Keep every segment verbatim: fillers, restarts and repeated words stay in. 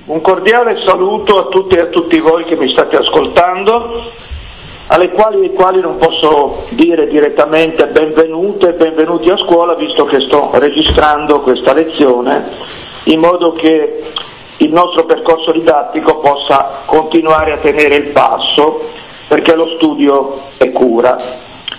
Un cordiale saluto a tutti e a tutti voi che mi state ascoltando, alle quali ai quali non posso dire direttamente benvenute e benvenuti a scuola, visto che sto registrando questa lezione, in modo che il nostro percorso didattico possa continuare a tenere il passo, perché lo studio è cura.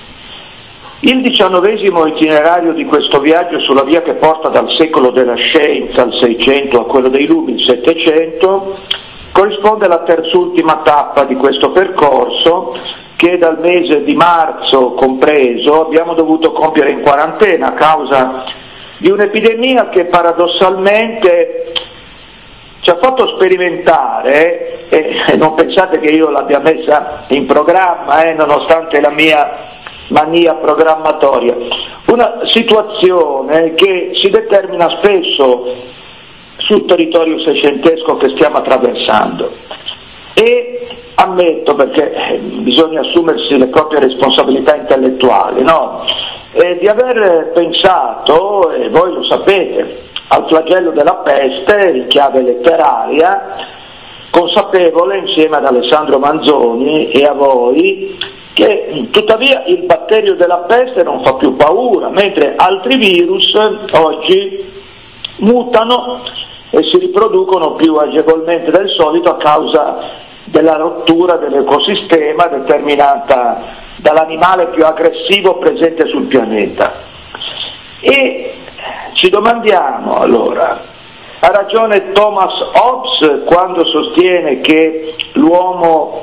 Il diciannovesimo itinerario di questo viaggio sulla via che porta dal secolo della scienza al Seicento a quello dei lumi, il Settecento, corrisponde alla terzultima tappa di questo percorso che dal mese di marzo compreso abbiamo dovuto compiere in quarantena a causa di un'epidemia che paradossalmente ci ha fatto sperimentare, e non pensate che io l'abbia messa in programma, eh, nonostante la mia mania programmatoria, una situazione che si determina spesso sul territorio seicentesco che stiamo attraversando, e ammetto, perché bisogna assumersi le proprie responsabilità intellettuali, no? E di aver pensato, e voi lo sapete, al flagello della peste in chiave letteraria, consapevole insieme ad Alessandro Manzoni e a voi che tuttavia il batterio della peste non fa più paura, mentre altri virus oggi mutano e si riproducono più agevolmente del solito a causa della rottura dell'ecosistema determinata dall'animale più aggressivo presente sul pianeta. E ci domandiamo allora, ha ragione Thomas Hobbes quando sostiene che l'uomo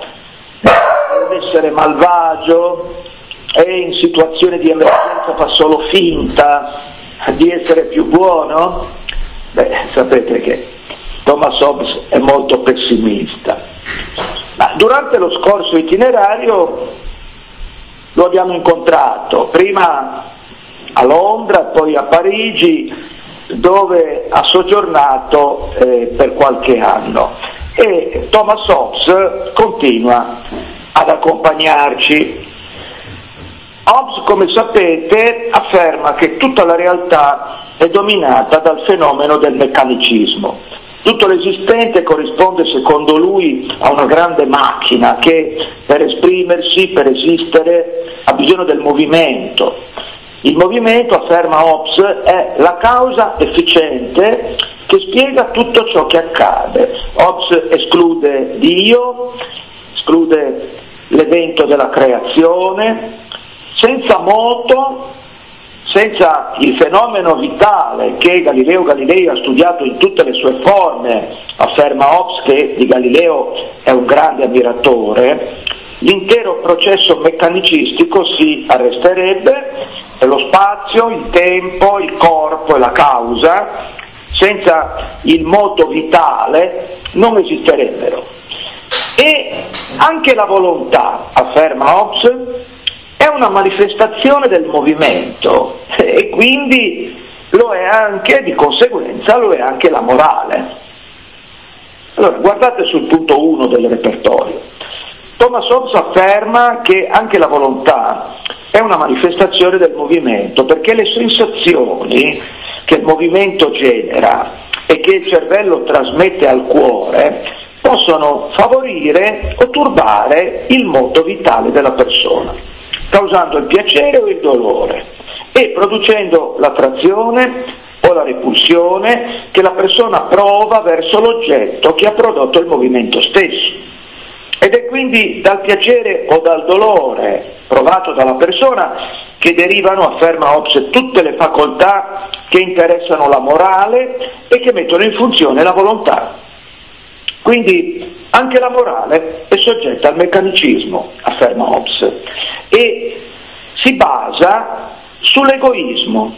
è un essere malvagio e in situazioni di emergenza fa solo finta di essere più buono? Beh, sapete che Thomas Hobbes è molto pessimista. Ma durante lo scorso itinerario lo abbiamo incontrato, prima a Londra, poi a Parigi, dove ha soggiornato eh, per qualche anno. E Thomas Hobbes continua ad accompagnarci. Hobbes, come sapete, afferma che tutta la realtà è dominata dal fenomeno del meccanicismo. Tutto l'esistente corrisponde, secondo lui, a una grande macchina che per esprimersi, per esistere, ha bisogno del movimento. Il movimento, afferma Hobbes, è la causa efficiente che spiega tutto ciò che accade. Hobbes esclude Dio, esclude l'evento della creazione, senza moto, senza il fenomeno vitale che Galileo Galilei ha studiato in tutte le sue forme, afferma Hobbes, che di Galileo è un grande ammiratore, l'intero processo meccanicistico si arresterebbe e lo spazio, il tempo, il corpo e la causa, senza il moto vitale, non esisterebbero. E anche la volontà, afferma Hobbes, è una manifestazione del movimento e quindi lo è anche, di conseguenza, lo è anche la morale. Allora, guardate sul punto uno del repertorio. Thomas Hobbes afferma che anche la volontà è una manifestazione del movimento, perché le sensazioni che il movimento genera e che il cervello trasmette al cuore possono favorire o turbare il moto vitale della persona, causando il piacere o il dolore e producendo l'attrazione o la repulsione che la persona prova verso l'oggetto che ha prodotto il movimento stesso. Ed è quindi dal piacere o dal dolore provato dalla persona che derivano, afferma Hobbes, tutte le facoltà che interessano la morale e che mettono in funzione la volontà. Quindi anche la morale è soggetta al meccanicismo, afferma Hobbes, e si basa sull'egoismo,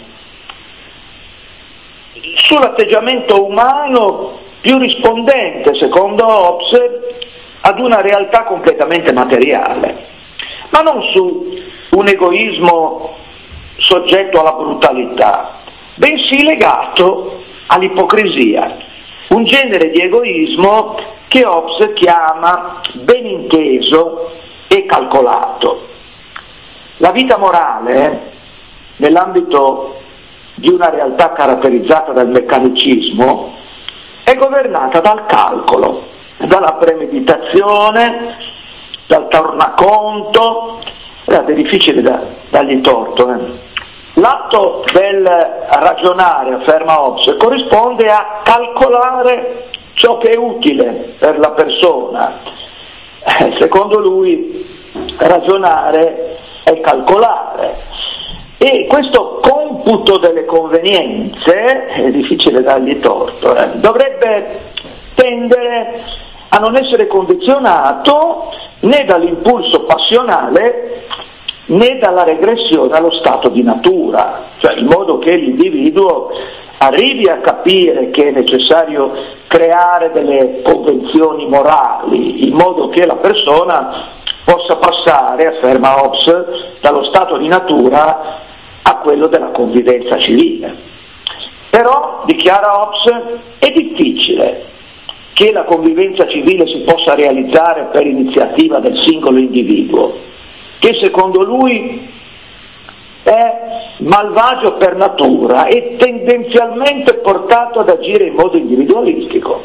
sull'atteggiamento umano più rispondente, secondo Hobbes, ad una realtà completamente materiale, ma non su un egoismo soggetto alla brutalità, bensì legato all'ipocrisia, un genere di egoismo che Hobbes chiama ben inteso e calcolato. La vita morale, nell'ambito di una realtà caratterizzata dal meccanicismo, è è governata dal calcolo, dalla premeditazione, dal tornaconto. Guardate, è difficile da, dargli torto. Eh. L'atto del ragionare, afferma Hobbes, corrisponde a calcolare ciò che è utile per la persona. Eh, secondo lui ragionare è calcolare. E questo computo delle convenienze, è difficile dargli torto, eh, dovrebbe tendere a non essere condizionato né dall'impulso passionale né dalla regressione allo stato di natura, cioè in modo che l'individuo arrivi a capire che è necessario creare delle convenzioni morali, in modo che la persona possa passare, afferma Hobbes, dallo stato di natura a quello della convivenza civile. Però, dichiara Hobbes, è difficile che la convivenza civile si possa realizzare per iniziativa del singolo individuo, che secondo lui è malvagio per natura e tendenzialmente portato ad agire in modo individualistico.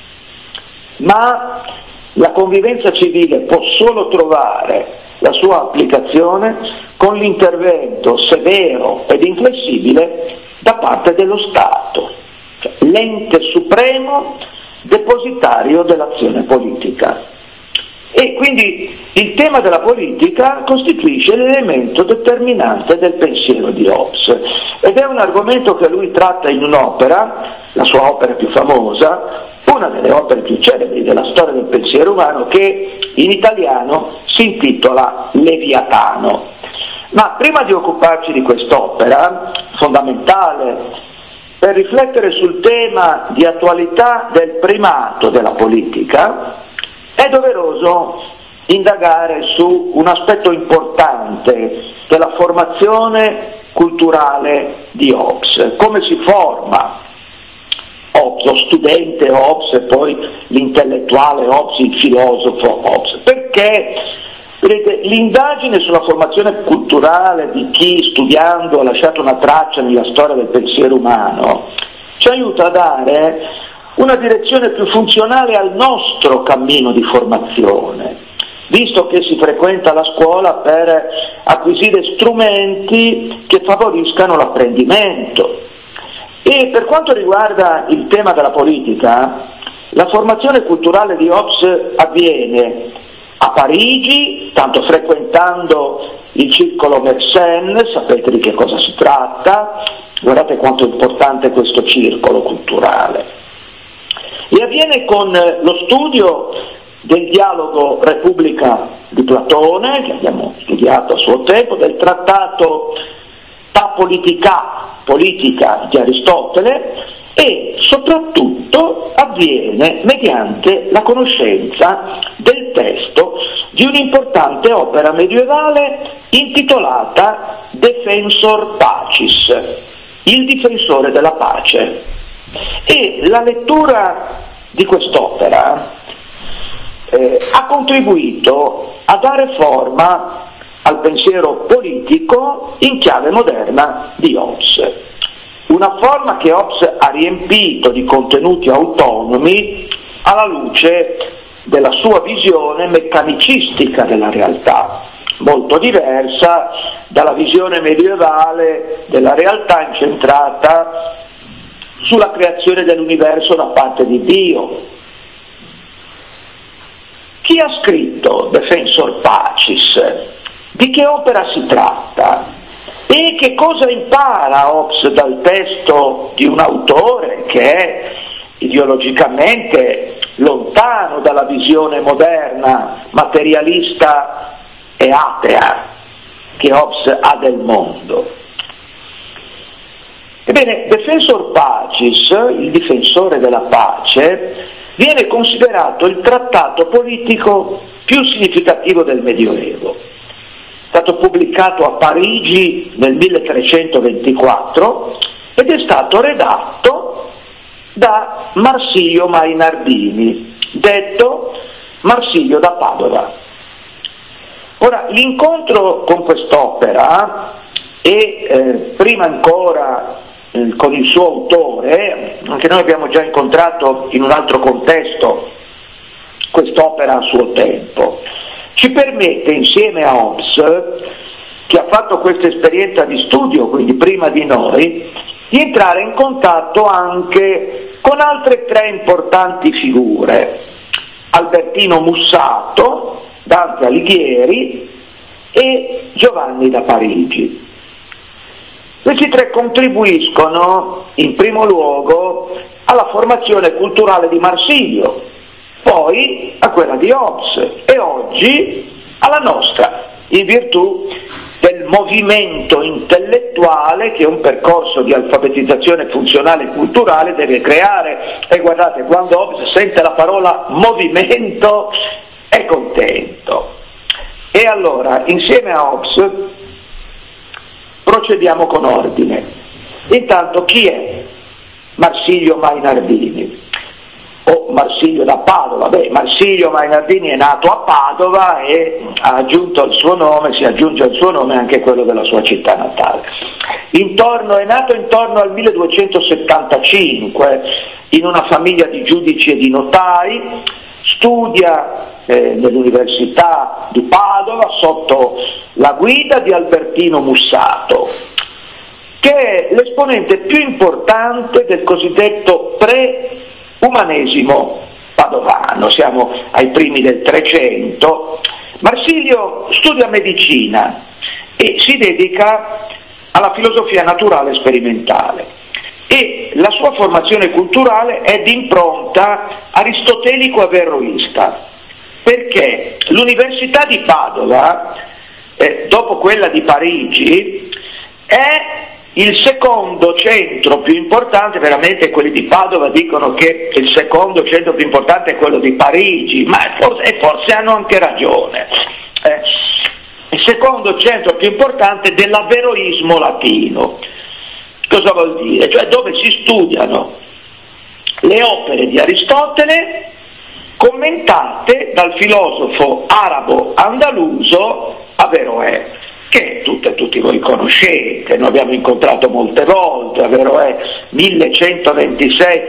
Ma la convivenza civile può solo trovare la sua applicazione con l'intervento severo ed inflessibile da parte dello Stato, cioè l'ente supremo depositario dell'azione politica. E quindi il tema della politica costituisce l'elemento determinante del pensiero di Hobbes ed è un argomento che lui tratta in un'opera, la sua opera più famosa, una delle opere più celebri della storia del pensiero umano, che in italiano si intitola Leviatano. Ma prima di occuparci di quest'opera, fondamentale per riflettere sul tema di attualità del primato della politica, è doveroso indagare su un aspetto importante della formazione culturale di Hobbes, come si forma Hobbes, lo studente Hobbes e poi l'intellettuale Hobbes, il filosofo Hobbes, perché vedete, l'indagine sulla formazione culturale di chi studiando ha lasciato una traccia nella storia del pensiero umano ci aiuta a dare una direzione più funzionale al nostro cammino di formazione, visto che si frequenta la scuola per acquisire strumenti che favoriscano l'apprendimento. E per quanto riguarda il tema della politica, la formazione culturale di Hobbes avviene a Parigi, tanto frequentando il circolo Mersenne, sapete di che cosa si tratta, guardate quanto è importante questo circolo culturale. E avviene con lo studio del dialogo Repubblica di Platone, che abbiamo studiato a suo tempo, del trattato Ta Politica, politica di Aristotele, e soprattutto avviene mediante la conoscenza del testo di un'importante opera medievale intitolata Defensor Pacis, il difensore della pace. E la lettura di quest'opera eh, ha contribuito a dare forma al pensiero politico in chiave moderna di Hobbes, una forma che Hobbes ha riempito di contenuti autonomi alla luce della sua visione meccanicistica della realtà, molto diversa dalla visione medievale della realtà incentrata sulla creazione dell'universo da parte di Dio. Chi ha scritto Defensor Pacis? Di che opera si tratta? E che cosa impara Hobbes dal testo di un autore che è ideologicamente lontano dalla visione moderna, materialista e atea che Hobbes ha del mondo? Ebbene, Defensor Pacis, il difensore della pace, viene considerato il trattato politico più significativo del Medioevo. È stato pubblicato a Parigi nel milletrecentoventiquattro ed è stato redatto da Marsilio Mainardini, detto Marsilio da Padova. Ora, l'incontro con quest'opera e eh, prima ancora eh, con il suo autore, anche noi abbiamo già incontrato in un altro contesto quest'opera a suo tempo, ci permette insieme a Hobbes, che ha fatto questa esperienza di studio, quindi prima di noi, di entrare in contatto anche con altre tre importanti figure: Albertino Mussato, Dante Alighieri e Giovanni da Parigi. Questi tre contribuiscono in primo luogo alla formazione culturale di Marsilio, poi a quella di Hobbes e oggi alla nostra, in virtù del movimento intellettuale che un percorso di alfabetizzazione funzionale e culturale deve creare. E guardate, quando Hobbes sente la parola movimento è contento. E allora, insieme a Hobbes, procediamo con ordine. Intanto, chi è Marsilio Mainardini? O Marsilio da Padova? Beh, Marsilio Mainardini è nato a Padova e ha aggiunto il suo nome, si aggiunge al suo nome anche quello della sua città natale. Intorno, è nato intorno al milleduecentosettantacinque in una famiglia di giudici e di notai, studia eh, nell'Università di Padova sotto la guida di Albertino Mussato, che è l'esponente più importante del cosiddetto pre-umanesimo padovano. Siamo ai primi del Trecento. Marsilio studia medicina e si dedica alla filosofia naturale sperimentale, e la sua formazione culturale è di impronta aristotelico-averroista, perché l'Università di Padova, eh, dopo quella di Parigi, è il secondo centro più importante. Veramente quelli di Padova dicono che il secondo centro più importante è quello di Parigi, ma forse, e forse hanno anche ragione. Eh, il secondo centro più importante dell'averroismo latino. Cosa vuol dire? Cioè dove si studiano le opere di Aristotele commentate dal filosofo arabo-andaluso Averroè, che tutte, tutti voi conoscete, noi abbiamo incontrato molte volte. Averroè millecentoventisei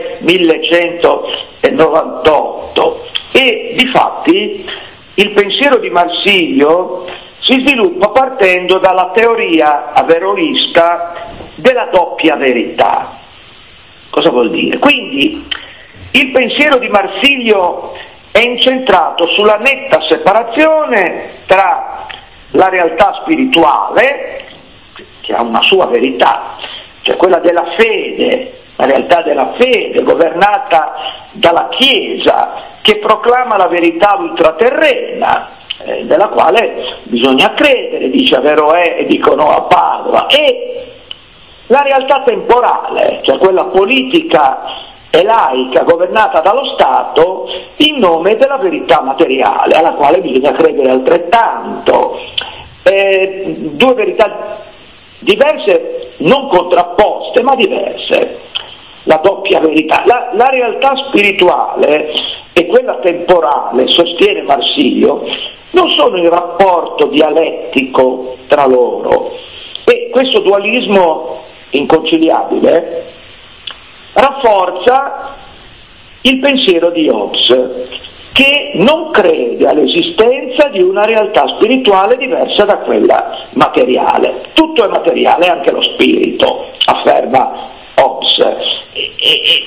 millecentonovantotto, e difatti il pensiero di Marsilio si sviluppa partendo dalla teoria averroista della doppia verità. Cosa vuol dire? Quindi il pensiero di Marsilio è incentrato sulla netta separazione tra la realtà spirituale, che ha una sua verità, cioè quella della fede, la realtà della fede governata dalla Chiesa, che proclama la verità ultraterrena, eh, della quale bisogna credere, dice Averroè e dicono a Padova, e la realtà temporale, cioè quella politica e laica governata dallo Stato in nome della verità materiale, alla quale bisogna credere altrettanto. Eh, due verità diverse, non contrapposte, ma diverse. La doppia verità. La, la realtà spirituale e quella temporale, sostiene Marsilio, non sono in rapporto dialettico tra loro, e questo dualismo inconciliabile rafforza il pensiero di Hobbes, che non crede all'esistenza di una realtà spirituale diversa da quella materiale. Tutto è materiale, anche lo spirito, afferma Hobbes. E, e, e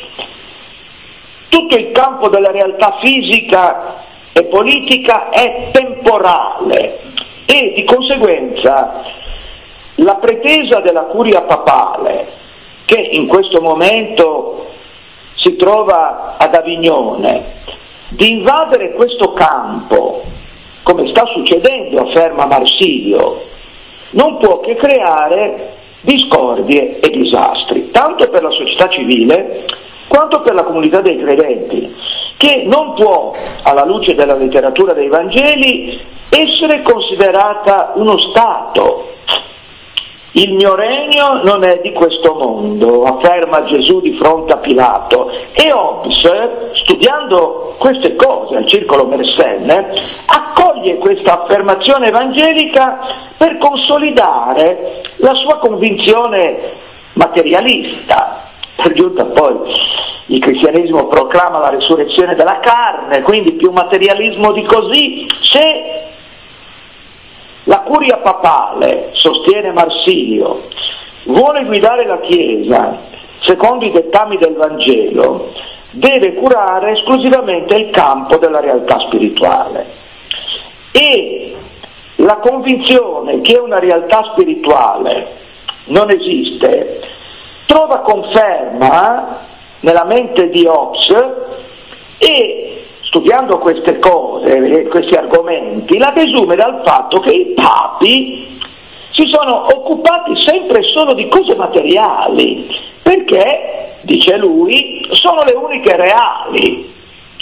tutto il campo della realtà fisica e politica è temporale, e di conseguenza la pretesa della curia papale, che in questo momento si trova ad Avignone, di invadere questo campo, come sta succedendo, afferma Marsilio, non può che creare discordie e disastri, tanto per la società civile quanto per la comunità dei credenti, che non può, alla luce della letteratura dei Vangeli, essere considerata uno Stato. Il mio regno non è di questo mondo, afferma Gesù di fronte a Pilato. E Hobbes, studiando queste cose al Circolo Mersenne, accoglie questa affermazione evangelica per consolidare la sua convinzione materialista. Per giunta poi il cristianesimo proclama la resurrezione della carne, quindi più materialismo di così. Se la curia papale, sostiene Marsilio, vuole guidare la Chiesa secondo i dettami del Vangelo, deve curare esclusivamente il campo della realtà spirituale. E la convinzione che una realtà spirituale non esiste trova conferma nella mente di Hobbes e, studiando queste cose, questi argomenti, la desume dal fatto che i papi si sono occupati sempre e solo di cose materiali, perché, dice lui, sono le uniche reali.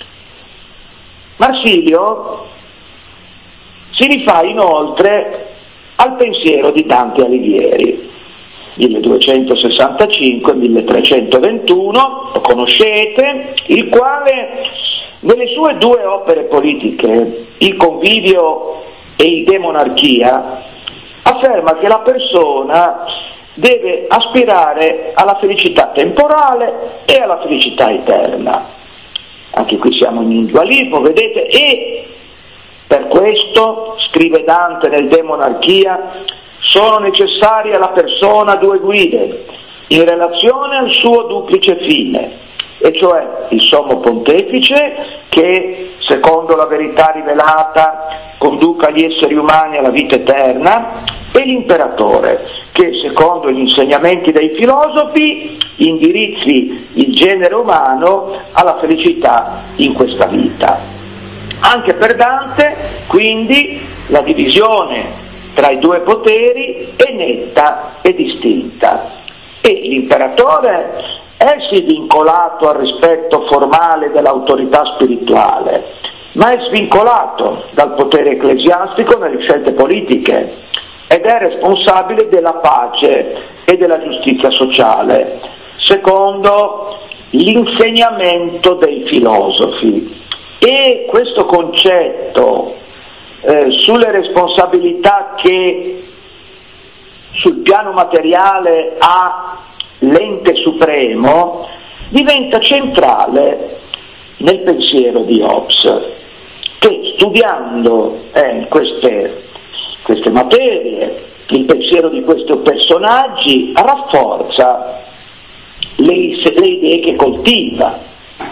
Marsilio si rifà inoltre al pensiero di Dante Alighieri, milleduecentosessantacinque milletrecentoventuno, lo conoscete, il quale nelle sue due opere politiche, Il Convivio e il De Monarchia, afferma che la persona deve aspirare alla felicità temporale e alla felicità eterna. Anche qui siamo in dualismo, vedete, e per questo, scrive Dante nel De Monarchia, sono necessarie alla persona due guide in relazione al suo duplice fine, e cioè il sommo pontefice che, secondo la verità rivelata, conduca gli esseri umani alla vita eterna, e l'imperatore che, secondo gli insegnamenti dei filosofi, indirizzi il genere umano alla felicità in questa vita. Anche per Dante, quindi, la divisione tra i due poteri è netta e distinta, e l'imperatore è sì vincolato al rispetto formale dell'autorità spirituale, ma è svincolato dal potere ecclesiastico nelle scelte politiche ed è responsabile della pace e della giustizia sociale, secondo l'insegnamento dei filosofi. E questo concetto eh, sulle responsabilità che sul piano materiale ha l'ente supremo diventa centrale nel pensiero di Hobbes, che studiando eh, queste, queste materie, il pensiero di questi personaggi, rafforza le, le idee che coltiva.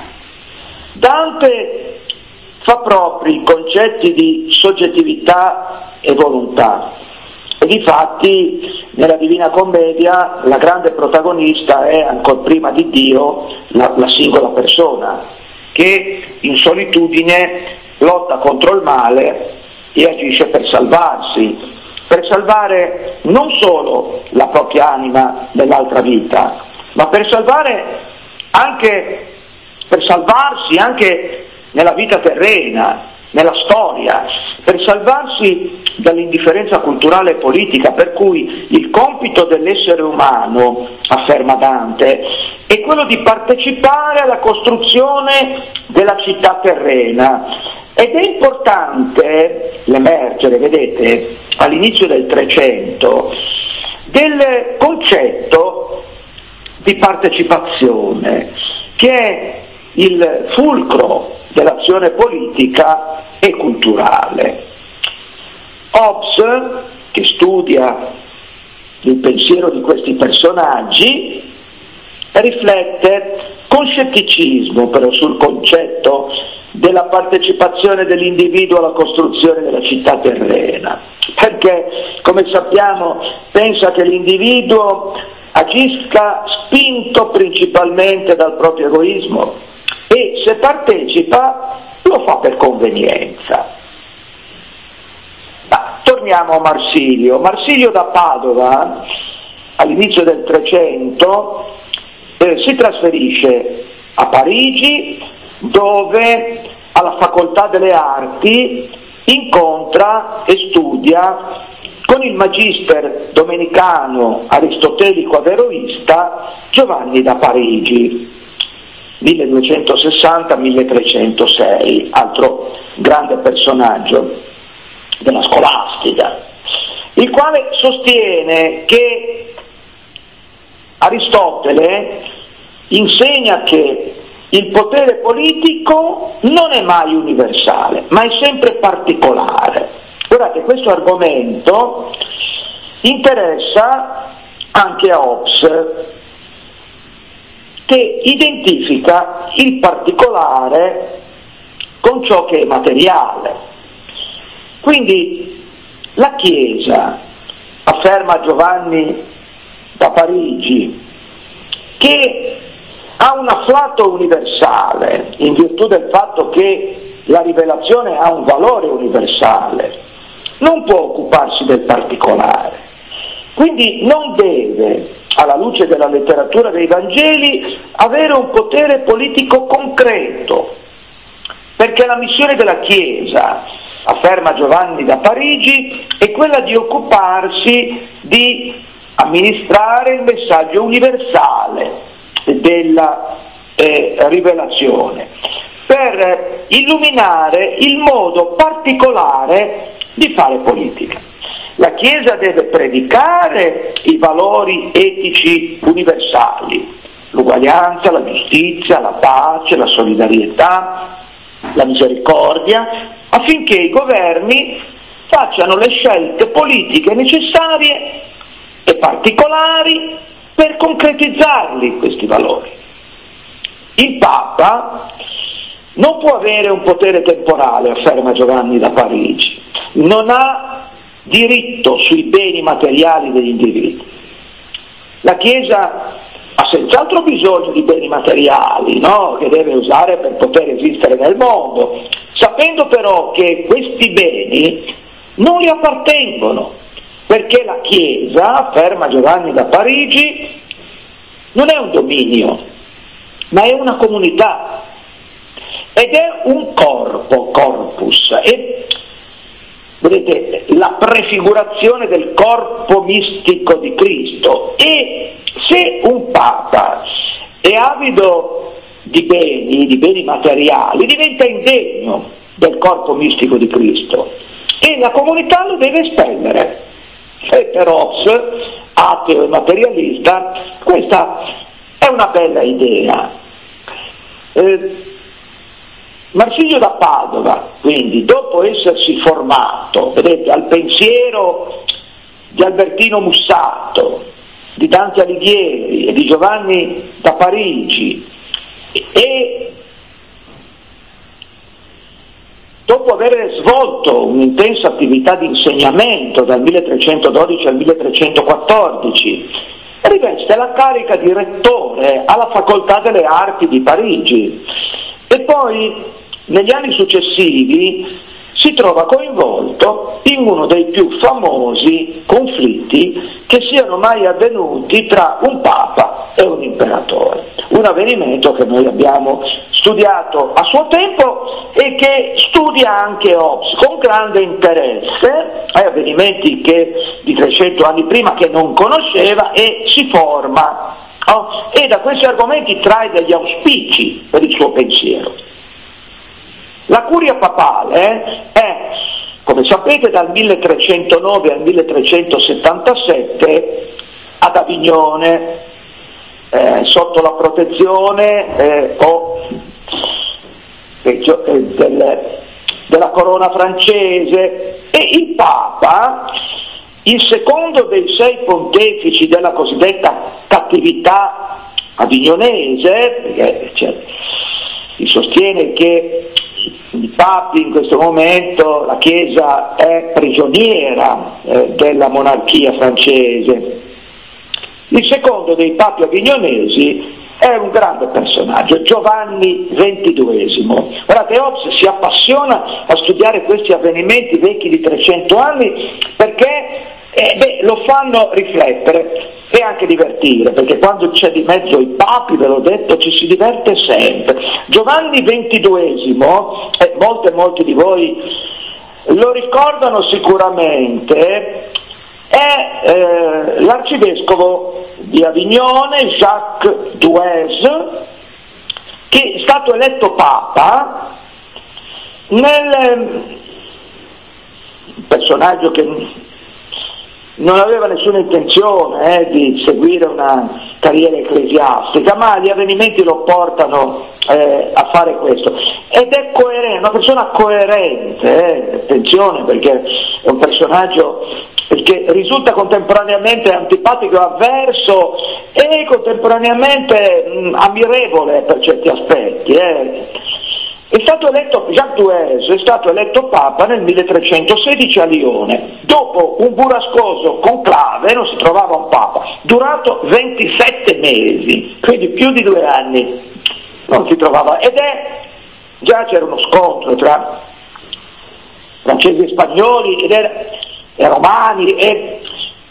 Dante fa propri i concetti di soggettività e volontà, e difatti nella Divina Commedia la grande protagonista è, ancor prima di Dio, la, la singola persona, che in solitudine lotta contro il male e agisce per salvarsi, per salvare non solo la propria anima nell'altra vita, ma per salvare anche, per salvarsi anche nella vita terrena, nella storia, per salvarsi dall'indifferenza culturale e politica, per cui il compito dell'essere umano, afferma Dante, è quello di partecipare alla costruzione della città terrena. Ed è importante l'emergere, vedete, all'inizio del Trecento, del concetto di partecipazione, che è il fulcro dell'azione politica e culturale. Hobbes, che studia il pensiero di questi personaggi, riflette con scetticismo però sul concetto della partecipazione dell'individuo alla costruzione della città terrena, perché, come sappiamo, pensa che l'individuo agisca spinto principalmente dal proprio egoismo, e se partecipa lo fa per convenienza. Ma torniamo a Marsilio. Marsilio da Padova, all'inizio del Trecento, eh, si trasferisce a Parigi, dove alla Facoltà delle Arti incontra e studia con il magister domenicano aristotelico averroista Giovanni da Parigi, milleduecentosessanta milletrecentosei, altro grande personaggio della scolastica, il quale sostiene che Aristotele insegna che il potere politico non è mai universale, ma è sempre particolare. Guardate, questo argomento interessa anche a Hobbes, che identifica il particolare con ciò che è materiale. Quindi la Chiesa, afferma Giovanni da Parigi, che ha un afflato universale in virtù del fatto che la rivelazione ha un valore universale, non può occuparsi del particolare. Quindi non deve, alla luce della letteratura dei Vangeli, avere un potere politico concreto, perché la missione della Chiesa, afferma Giovanni da Parigi, è quella di occuparsi di amministrare il messaggio universale della eh, rivelazione, per illuminare il modo particolare di fare politica. La Chiesa deve predicare i valori etici universali, l'uguaglianza, la giustizia, la pace, la solidarietà, la misericordia, affinché i governi facciano le scelte politiche necessarie e particolari per concretizzarli questi valori. Il Papa non può avere un potere temporale, afferma Giovanni da Parigi, non ha diritto sui beni materiali degli individui. La Chiesa ha senz'altro bisogno di beni materiali, no? Che deve usare per poter esistere nel mondo, sapendo però che questi beni non gli appartengono, perché la Chiesa, afferma Giovanni da Parigi, non è un dominio, ma è una comunità ed è un corpo, corpus, e vedete la prefigurazione del corpo mistico di Cristo. E se un Papa è avido di beni, di beni materiali, diventa indegno del corpo mistico di Cristo e la comunità lo deve espellere. E per Hobbes, ateo e materialista, questa è una bella idea. Eh, Marsilio da Padova, quindi, dopo essersi formato, vedete, al pensiero di Albertino Mussato, di Dante Alighieri e di Giovanni da Parigi, e dopo aver svolto un'intensa attività di insegnamento dal milletrecentododici al milletrecentoquattordici, riveste la carica di rettore alla Facoltà delle Arti di Parigi e poi negli anni successivi si trova coinvolto in uno dei più famosi conflitti che siano mai avvenuti tra un Papa e un imperatore, un avvenimento che noi abbiamo studiato a suo tempo e che studia anche Hobbes con grande interesse, ai avvenimenti che di trecento anni prima che non conosceva, e si forma, oh, e da questi argomenti trae degli auspici per il suo pensiero. La curia papale è, come sapete, dal milletrecentonove al milletrecentosettantasette ad Avignone, eh, sotto la protezione eh, o, eh, del, della corona francese, e il Papa, il secondo dei sei pontefici della cosiddetta cattività avignonese, perché cioè, si sostiene che i papi in questo momento, la Chiesa è prigioniera eh, della monarchia francese. Il secondo dei papi avignonesi è un grande personaggio, Giovanni ventiduesimo. Guardate, Hobbes si appassiona a studiare questi avvenimenti vecchi di trecento anni perché eh, beh, lo fanno riflettere e anche divertire, perché quando c'è di mezzo i papi, ve l'ho detto, ci si diverte sempre. Giovanni ventiduesimo, e eh, molte molti di voi lo ricordano sicuramente, è eh, l'arcivescovo di Avignone, Jacques Duez, che è stato eletto papa nel un personaggio che non aveva nessuna intenzione eh, di seguire una carriera ecclesiastica, ma gli avvenimenti lo portano eh, a fare questo. Ed è coerente, una persona coerente, eh, attenzione, perché è un personaggio che risulta contemporaneamente antipatico e avverso e contemporaneamente mh, ammirevole per certi aspetti. Eh. È stato eletto, Jacques Duès è stato eletto Papa nel milletrecentosedici a Lione, dopo un burrascoso conclave, non si trovava un Papa, durato ventisette mesi, quindi più di due anni, non si trovava, ed è, già c'era uno scontro tra francesi e spagnoli, ed era, e romani, e,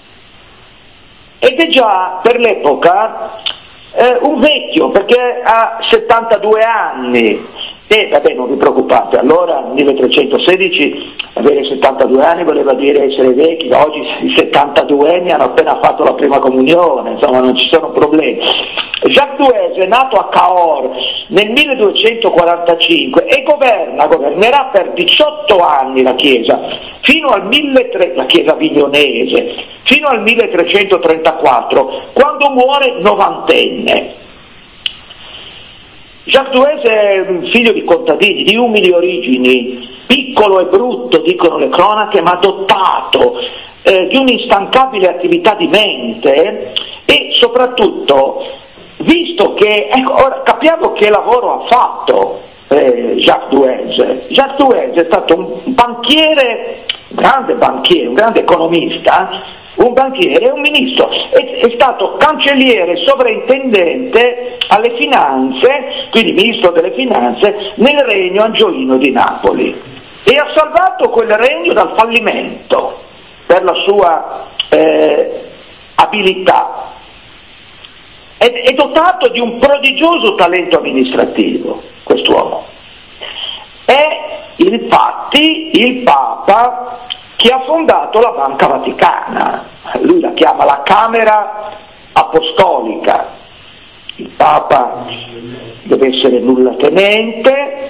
ed è già per l'epoca eh, un vecchio, perché ha settantadue anni. E vabbè, non vi preoccupate, allora nel milletrecentosedici avere settantadue anni voleva dire essere vecchi, oggi i settantadue anni hanno appena fatto la prima comunione, insomma non ci sono problemi. Jacques Duès è nato a Cahors nel milleduecentoquarantacinque e governa, governerà per diciotto anni la Chiesa, fino al milletrecento, la Chiesa avignonese, fino al milletrecentotrentaquattro, quando muore novantenne. Jacques Duès è un figlio di contadini, di umili origini, piccolo e brutto, dicono le cronache, ma dotato eh, di un'instancabile attività di mente e soprattutto, visto che, ecco, ora capiamo che lavoro ha fatto eh, Jacques Duès. Jacques Duès è stato un banchiere, un grande banchiere, un grande economista, un banchiere e un ministro, è, è stato cancelliere sovrintendente alle finanze, quindi ministro delle finanze, nel regno angioino di Napoli, e ha salvato quel regno dal fallimento per la sua eh, abilità. È, è dotato di un prodigioso talento amministrativo quest'uomo. È infatti il Papa che ha fondato la Banca Vaticana, lui la chiama la Camera Apostolica. Il Papa deve essere nullatenente,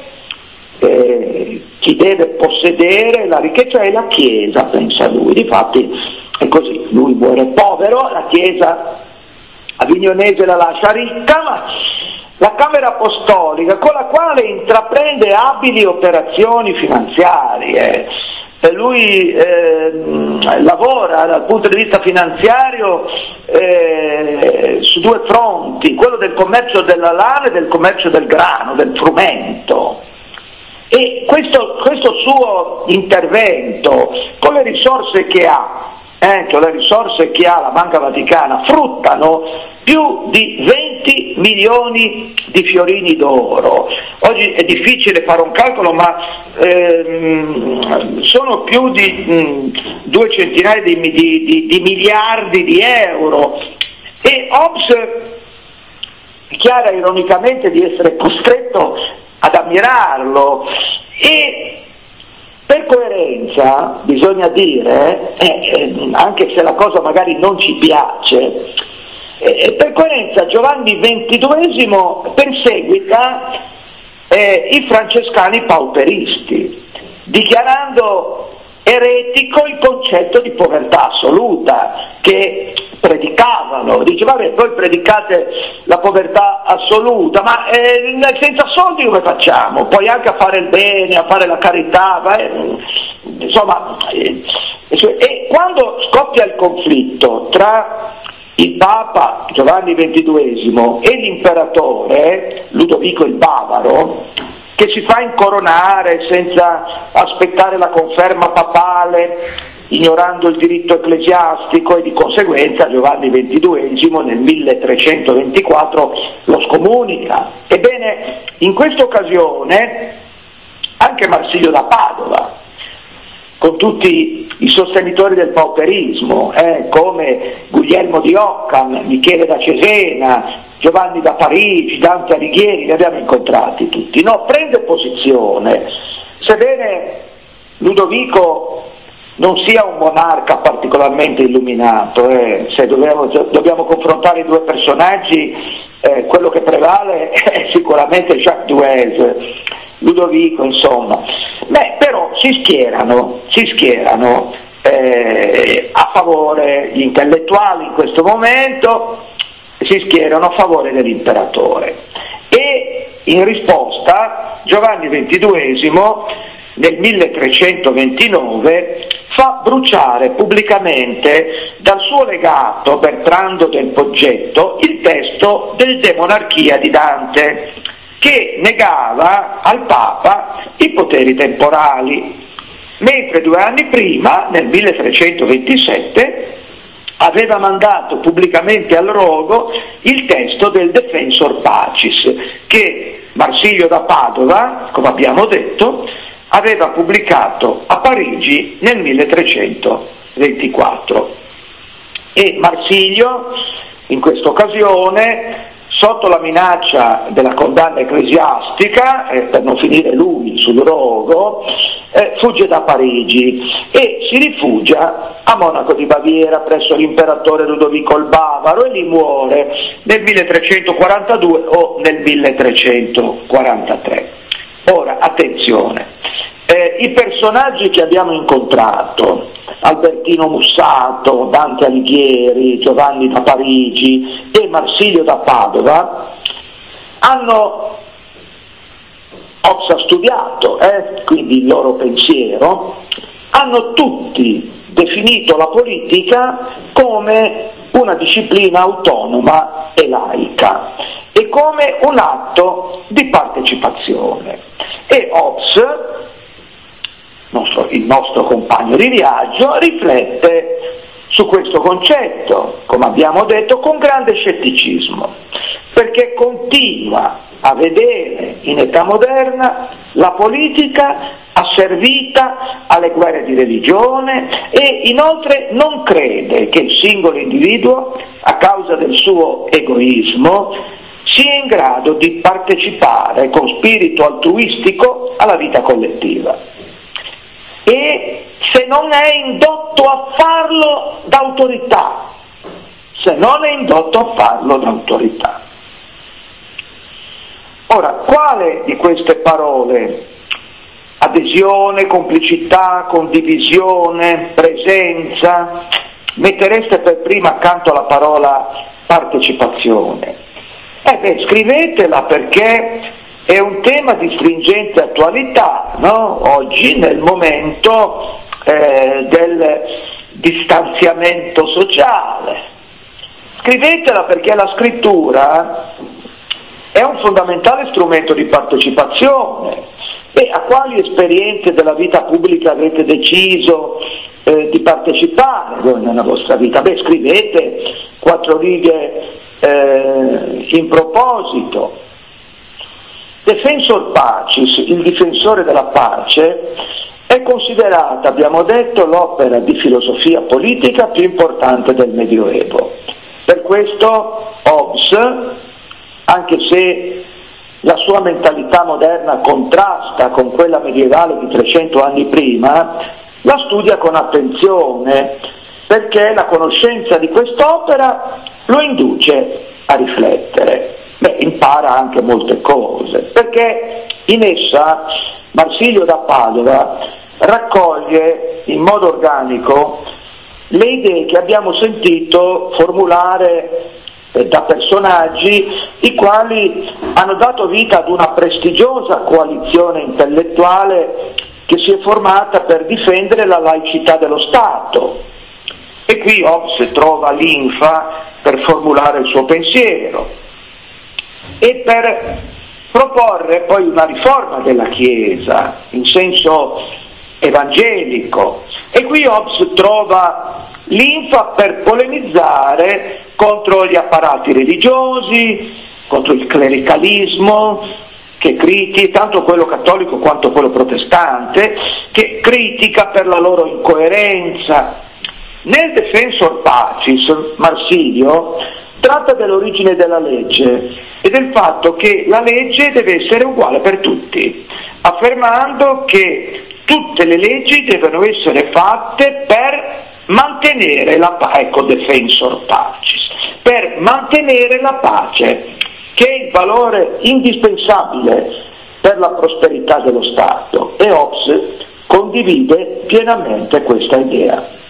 eh, chi deve possedere la ricchezza è la Chiesa, pensa lui, difatti è così, lui muore povero, la Chiesa avignonese la lascia ricca, ma la Camera Apostolica con la quale intraprende abili operazioni finanziarie. E lui eh, lavora dal punto di vista finanziario eh, su due fronti, quello del commercio della lana e del commercio del grano, del frumento. E questo, questo suo intervento, con le risorse che ha, eh, cioè le risorse che ha la Banca Vaticana, fruttano più di venti milioni di fiorini d'oro. Oggi è difficile fare un calcolo, ma ehm, sono più di mh, due centinaia di, di, di, di miliardi di euro. E Hobbes dichiara ironicamente di essere costretto ad ammirarlo, e per coerenza bisogna dire, eh, eh, anche se la cosa magari non ci piace, eh, per coerenza Giovanni ventiduesimo perseguita eh, i francescani pauperisti, dichiarando eretico il concetto di povertà assoluta che predicavano. Dice, vabbè, voi predicate la povertà assoluta, ma eh, senza soldi come facciamo? Poi anche a fare il bene, a fare la carità, eh, insomma, eh, e quando scoppia il conflitto tra il Papa Giovanni ventiduesimo e l'imperatore Ludovico il Bavaro, che si fa incoronare senza aspettare la conferma papale, ignorando il diritto ecclesiastico, e di conseguenza Giovanni ventiduesimo nel milletrecentoventiquattro lo scomunica. Ebbene, in questa occasione anche Marsilio da Padova, con tutti i sostenitori del pauperismo, eh, come Guglielmo di Occam, Michele da Cesena, Giovanni da Parigi, Dante Alighieri, li abbiamo incontrati tutti, no? Prende posizione, sebbene Ludovico non sia un monarca particolarmente illuminato, eh, se dobbiamo, dobbiamo confrontare i due personaggi, eh, quello che prevale è sicuramente Jacques Duès, Ludovico, insomma. Beh, però si schierano, si schierano eh, a favore, gli intellettuali in questo momento si schierano a favore dell'imperatore, e in risposta Giovanni ventiduesimo nel milletrecentoventinove fa bruciare pubblicamente dal suo legato Bertrando del Poggetto il testo del De Monarchia di Dante, che negava al Papa i poteri temporali, mentre due anni prima, nel milletrecentoventisette, aveva mandato pubblicamente al rogo il testo del Defensor Pacis, che Marsilio da Padova, come abbiamo detto, aveva pubblicato a Parigi nel milletrecentoventiquattro. E Marsilio, in questa occasione, sotto la minaccia della condanna ecclesiastica, eh, per non finire lui sul rogo, eh, fugge da Parigi e si rifugia a Monaco di Baviera presso l'imperatore Ludovico il Bavaro, e lì muore nel milletrecentoquarantadue o nel milletrecentoquarantatré. Ora, attenzione, eh, i personaggi che abbiamo incontrato, Albertino Mussato, Dante Alighieri, Giovanni da Parigi e Marsilio da Padova, hanno, Hobbes ha studiato, eh, quindi il loro pensiero, hanno tutti definito la politica come una disciplina autonoma e laica e come un atto di partecipazione. E Hobbes, nostro, il nostro compagno di viaggio, riflette su questo concetto, come abbiamo detto, con grande scetticismo, perché continua a vedere in età moderna la politica asservita alle guerre di religione, e inoltre non crede che il singolo individuo, a causa del suo egoismo, sia in grado di partecipare con spirito altruistico alla vita collettiva, e se non è indotto a farlo da autorità, se non è indotto a farlo da autorità. Ora, quale di queste parole, adesione, complicità, condivisione, presenza, mettereste per prima accanto alla parola partecipazione? Eh beh, scrivetela, perché è un tema di stringente attualità, no? Oggi, nel momento eh, del distanziamento sociale. Scrivetela, perché la scrittura è un fondamentale strumento di partecipazione. E a quali esperienze della vita pubblica avete deciso eh, di partecipare voi nella vostra vita? Beh, scrivete quattro righe eh, in proposito. Defensor Pacis, il difensore della pace, è considerata, abbiamo detto, l'opera di filosofia politica più importante del Medioevo. Per questo Hobbes, anche se la sua mentalità moderna contrasta con quella medievale di trecento anni prima, la studia con attenzione, perché la conoscenza di quest'opera lo induce a riflettere. Beh, impara anche molte cose, perché in essa Marsilio da Padova raccoglie in modo organico le idee che abbiamo sentito formulare da personaggi i quali hanno dato vita ad una prestigiosa coalizione intellettuale che si è formata per difendere la laicità dello Stato. E qui Hobbes trova linfa per formulare il suo pensiero e per proporre poi una riforma della Chiesa in senso evangelico. E qui Hobbes trova linfa per polemizzare contro gli apparati religiosi, contro il clericalismo, che critica, tanto quello cattolico quanto quello protestante, che critica per la loro incoerenza. Nel Defensor Pacis, Marsilio tratta dell'origine della legge e del fatto che la legge deve essere uguale per tutti, affermando che tutte le leggi devono essere fatte per mantenere la pace, ecco Defensor Pacis, per mantenere la pace, che è il valore indispensabile per la prosperità dello Stato, e Hobbes condivide pienamente questa idea.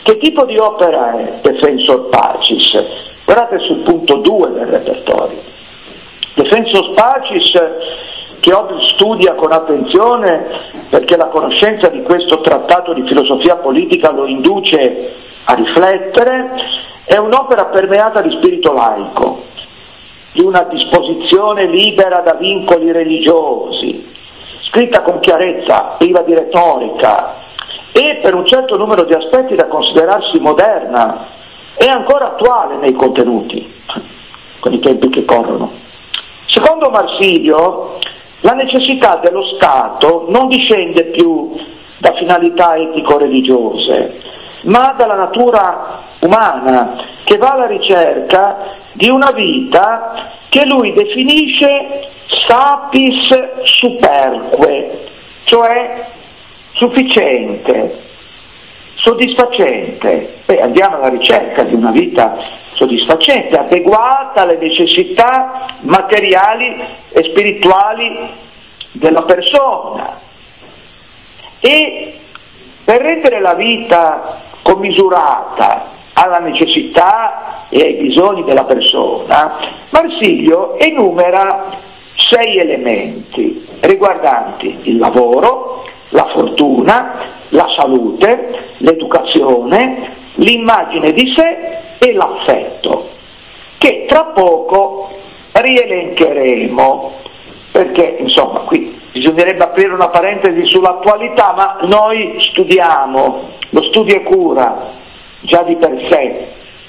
Che tipo di opera è Defensor Pacis? Guardate sul punto due del repertorio. Defensor Pacis, che oggi studia con attenzione perché la conoscenza di questo trattato di filosofia politica lo induce a riflettere, è un'opera permeata di spirito laico, di una disposizione libera da vincoli religiosi, scritta con chiarezza, priva di retorica e per un certo numero di aspetti da considerarsi moderna e ancora attuale nei contenuti, con i tempi che corrono. Secondo Marsilio, la necessità dello Stato non discende più da finalità etico-religiose, ma dalla natura umana, che va alla ricerca di una vita che lui definisce sapis superque, cioè sufficiente, soddisfacente. Beh, andiamo alla ricerca di una vita soddisfacente, adeguata alle necessità materiali e spirituali della persona. E per rendere la vita commisurata alla necessità e ai bisogni della persona, Marsilio enumera sei elementi riguardanti il lavoro, la fortuna, la salute, l'educazione, l'immagine di sé e l'affetto, che tra poco rielencheremo, perché insomma qui bisognerebbe aprire una parentesi sull'attualità, ma noi studiamo, lo studio è cura già di per sé,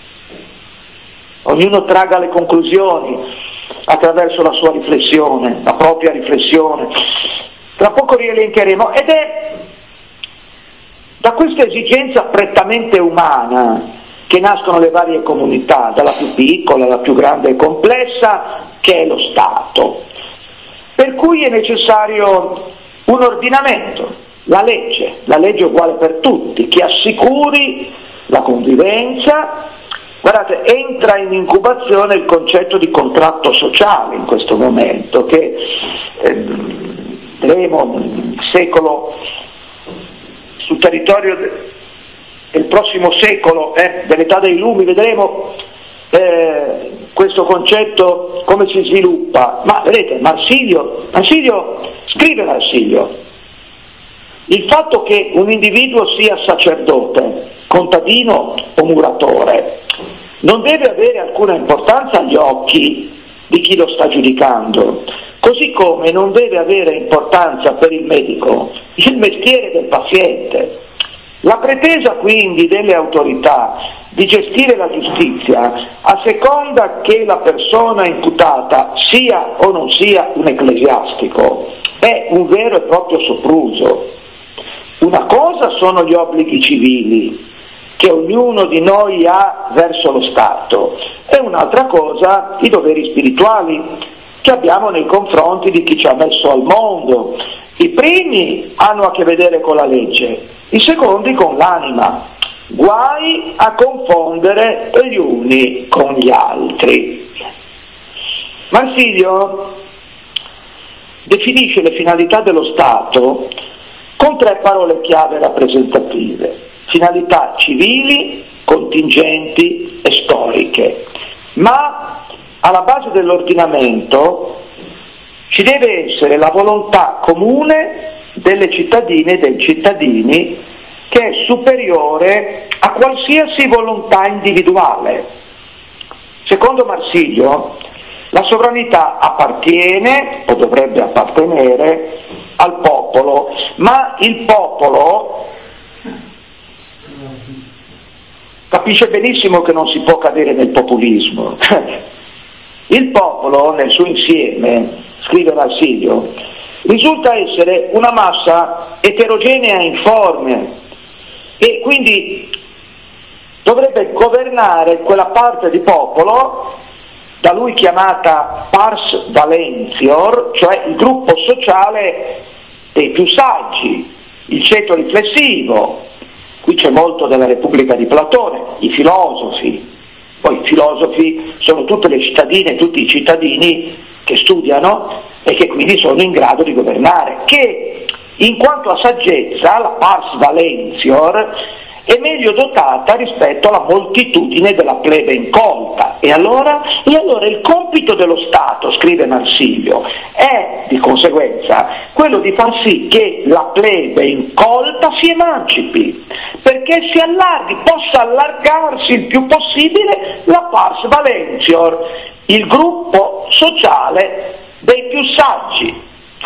ognuno traga le conclusioni attraverso la sua riflessione, la propria riflessione. Tra poco rielencheremo, ed è da questa esigenza prettamente umana che nascono le varie comunità, dalla più piccola alla più grande e complessa, che è lo Stato. Per cui è necessario un ordinamento, la legge, la legge uguale per tutti, che assicuri la convivenza. Guardate, entra in incubazione il concetto di contratto sociale in questo momento, che eh, vedremo nel secolo, sul territorio del prossimo secolo, eh, dell'età dei lumi, vedremo eh, questo concetto come si sviluppa. Ma vedete, Marsilio, Marsilio scrive Marsilio, il fatto che un individuo sia sacerdote, contadino o muratore non deve avere alcuna importanza agli occhi di chi lo sta giudicando, così come non deve avere importanza per il medico il mestiere del paziente. La pretesa quindi delle autorità di gestire la giustizia a seconda che la persona imputata sia o non sia un ecclesiastico è un vero e proprio sopruso. Una cosa sono gli obblighi civili che ognuno di noi ha verso lo Stato, e un'altra cosa i doveri spirituali che abbiamo nei confronti di chi ci ha messo al mondo. I primi hanno a che vedere con la legge, i secondi con l'anima. Guai a confondere gli uni con gli altri. Marsilio definisce le finalità dello Stato con tre parole chiave rappresentative: finalità civili, contingenti e storiche. Ma alla base dell'ordinamento ci deve essere la volontà comune delle cittadine e dei cittadini, che è superiore a qualsiasi volontà individuale. Secondo Marsilio, la sovranità appartiene, o dovrebbe appartenere, al popolo, ma il popolo capisce benissimo che non si può cadere nel populismo. Il popolo nel suo insieme, scrive Marsilio, risulta essere una massa eterogenea e informe, e quindi dovrebbe governare quella parte di popolo da lui chiamata pars valentior, cioè il gruppo sociale dei più saggi, il ceto riflessivo. Qui c'è molto della Repubblica di Platone, i filosofi. Poi i filosofi sono tutte le cittadine e tutti i cittadini che studiano e che quindi sono in grado di governare, che in quanto a saggezza, la pars valentior, è meglio dotata rispetto alla moltitudine della plebe incolta. E allora, e allora il compito dello Stato, scrive Marsilio, è di conseguenza quello di far sì che la plebe incolta si emancipi, perché si allarghi, possa allargarsi il più possibile la pars valentior, il gruppo sociale dei più saggi.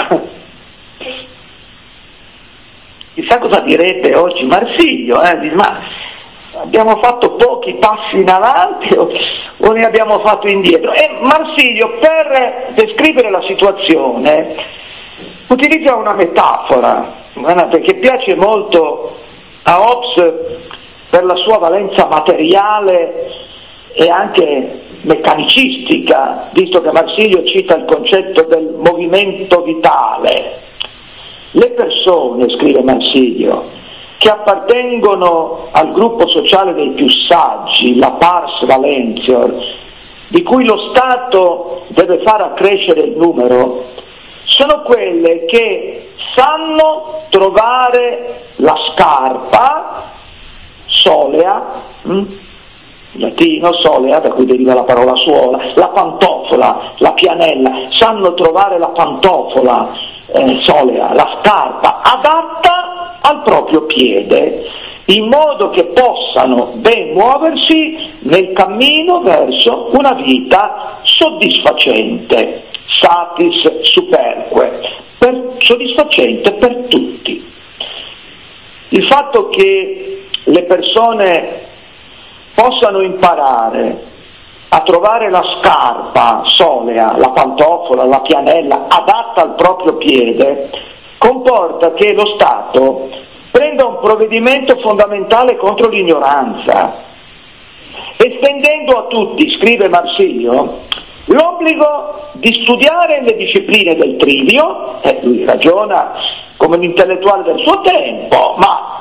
Chissà cosa direbbe oggi Marsilio, eh? Ma abbiamo fatto pochi passi in avanti o, o ne abbiamo fatto indietro? E Marsilio, per descrivere la situazione, utilizza una metafora, che piace molto a Hobbes per la sua valenza materiale e anche meccanicistica, visto che Marsilio cita il concetto del movimento vitale. Le persone, scrive Marsilio, che appartengono al gruppo sociale dei più saggi, la pars valentior, di cui lo Stato deve far accrescere il numero, sono quelle che sanno trovare la scarpa, solea, hm? latino solea, da cui deriva la parola suola, la pantofola, la pianella, sanno trovare la pantofola eh, solea, la scarpa adatta al proprio piede, in modo che possano ben muoversi nel cammino verso una vita soddisfacente, satis superque, per, soddisfacente per tutti. Il fatto che le persone possano imparare a trovare la scarpa solea, la pantofola, la pianella adatta al proprio piede, comporta che lo Stato prenda un provvedimento fondamentale contro l'ignoranza, estendendo a tutti, scrive Marsilio, l'obbligo di studiare le discipline del trivio, e lui ragiona come un intellettuale del suo tempo, ma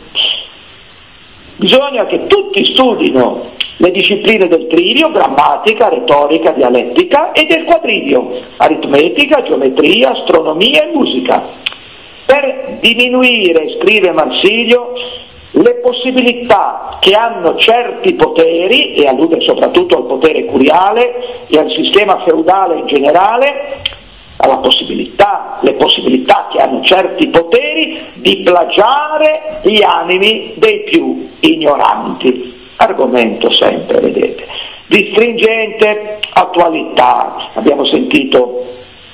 bisogna che tutti studino le discipline del trivio, grammatica, retorica, dialettica, e del quadrivio, aritmetica, geometria, astronomia e musica, per diminuire, scrive Marsilio, le possibilità che hanno certi poteri, e allude soprattutto al potere curiale e al sistema feudale in generale, alla possibilità, le possibilità che hanno certi poteri di plagiare gli animi dei più ignoranti. Argomento sempre, vedete, di stringente attualità. Abbiamo sentito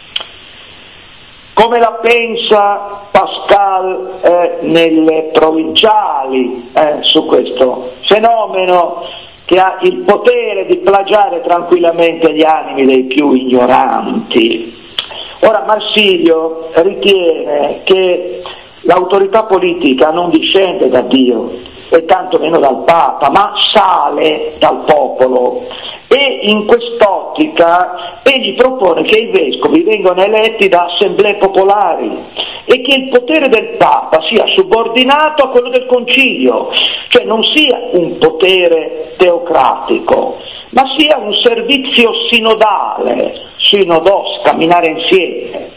come la pensa Pascal eh, nelle provinciali eh, su questo fenomeno che ha il potere di plagiare tranquillamente gli animi dei più ignoranti. Ora Marsilio ritiene che l'autorità politica non discende da Dio e tanto meno dal Papa, ma sale dal popolo, e in quest'ottica egli propone che i vescovi vengano eletti da assemblee popolari e che il potere del Papa sia subordinato a quello del Concilio, cioè non sia un potere teocratico, ma sia un servizio sinodale, sinodos, camminare insieme.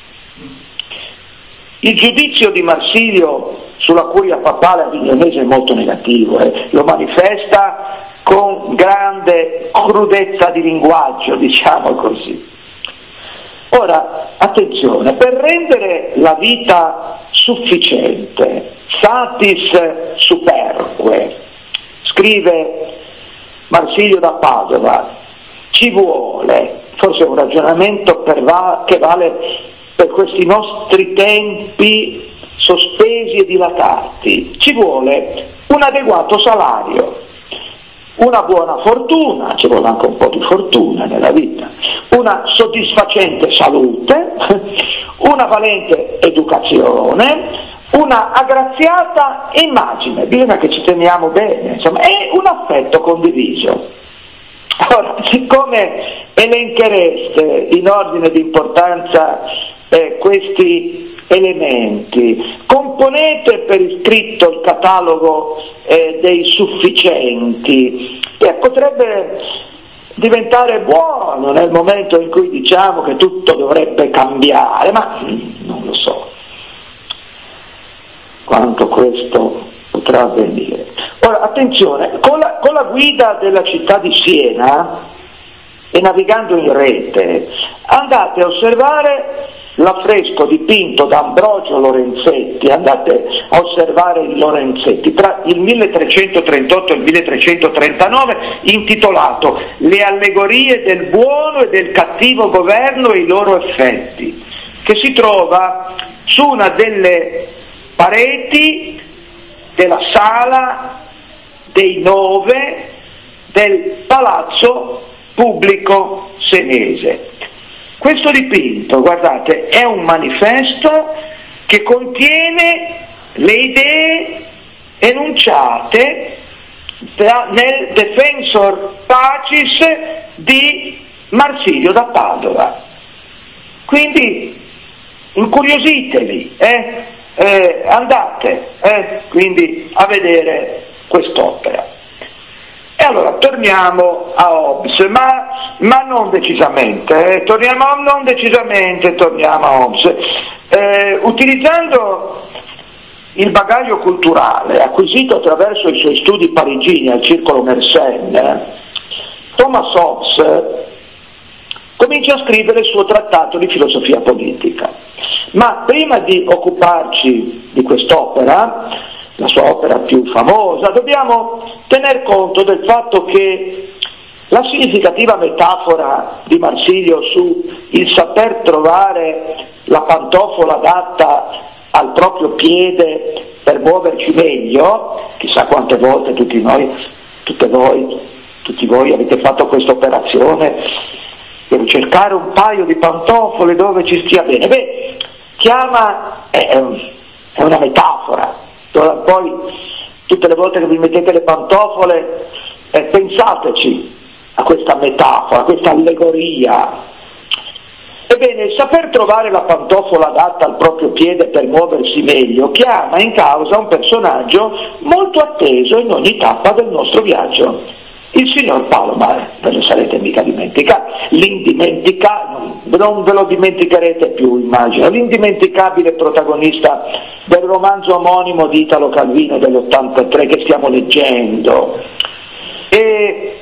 Il giudizio di Marsilio sulla curia papale avignonese è molto negativo, eh. Lo manifesta con grande crudezza di linguaggio, diciamo così. Ora, attenzione, per rendere la vita sufficiente, satis superque, scrive Marsilio da Padova, ci vuole, forse è un ragionamento per va- che vale per questi nostri tempi sospesi e dilatati, ci vuole un adeguato salario, una buona fortuna, ci vuole anche un po' di fortuna nella vita, una soddisfacente salute, una valente educazione, una aggraziata immagine, bisogna che ci teniamo bene, insomma, e un affetto condiviso. Ora, siccome elenchereste in ordine di importanza eh, questi elementi, componete per iscritto il catalogo eh, dei sufficienti, che potrebbe diventare buono nel momento in cui diciamo che tutto dovrebbe cambiare, ma non lo so quanto questo potrà avvenire. Ora, attenzione, con la, con la guida della città di Siena e navigando in rete, andate a osservare l'affresco dipinto da Ambrogio Lorenzetti, andate a osservare i Lorenzetti tra il milletrecentotrentotto e il milletrecentotrentanove, intitolato Le allegorie del buono e del cattivo governo e i loro effetti, che si trova su una delle pareti della sala dei nove del Palazzo Pubblico Senese. Questo dipinto, guardate, è un manifesto che contiene le idee enunciate da, nel Defensor Pacis di Marsilio da Padova. Quindi incuriositevi, eh? Eh, andate eh? quindi a vedere quest'opera. E allora torniamo a Hobbes, ma, ma non decisamente, eh? torniamo non decisamente, torniamo a Hobbes. Eh, utilizzando il bagaglio culturale acquisito attraverso i suoi studi parigini al Circolo Mersenne, Thomas Hobbes comincia a scrivere il suo trattato di filosofia politica. Ma prima di occuparci di quest'opera, la sua opera più famosa, dobbiamo tener conto del fatto che la significativa metafora di Marsilio su il saper trovare la pantofola adatta al proprio piede per muoverci meglio, chissà quante volte tutti noi, tutte voi, tutti voi avete fatto questa operazione, per cercare un paio di pantofole dove ci stia bene. Beh, chiama, è, è una metafora. Poi tutte le volte che vi mettete le pantofole eh, pensateci a questa metafora, a questa allegoria. Ebbene, saper trovare la pantofola adatta al proprio piede per muoversi meglio chiama in causa un personaggio molto atteso in ogni tappa del nostro viaggio, il signor Palomar. Non lo sarete mica dimenticati, l'indimenticato, non ve lo dimenticherete più, immagino, l'indimenticabile protagonista del romanzo omonimo di Italo Calvino dell'ottantatré che stiamo leggendo. E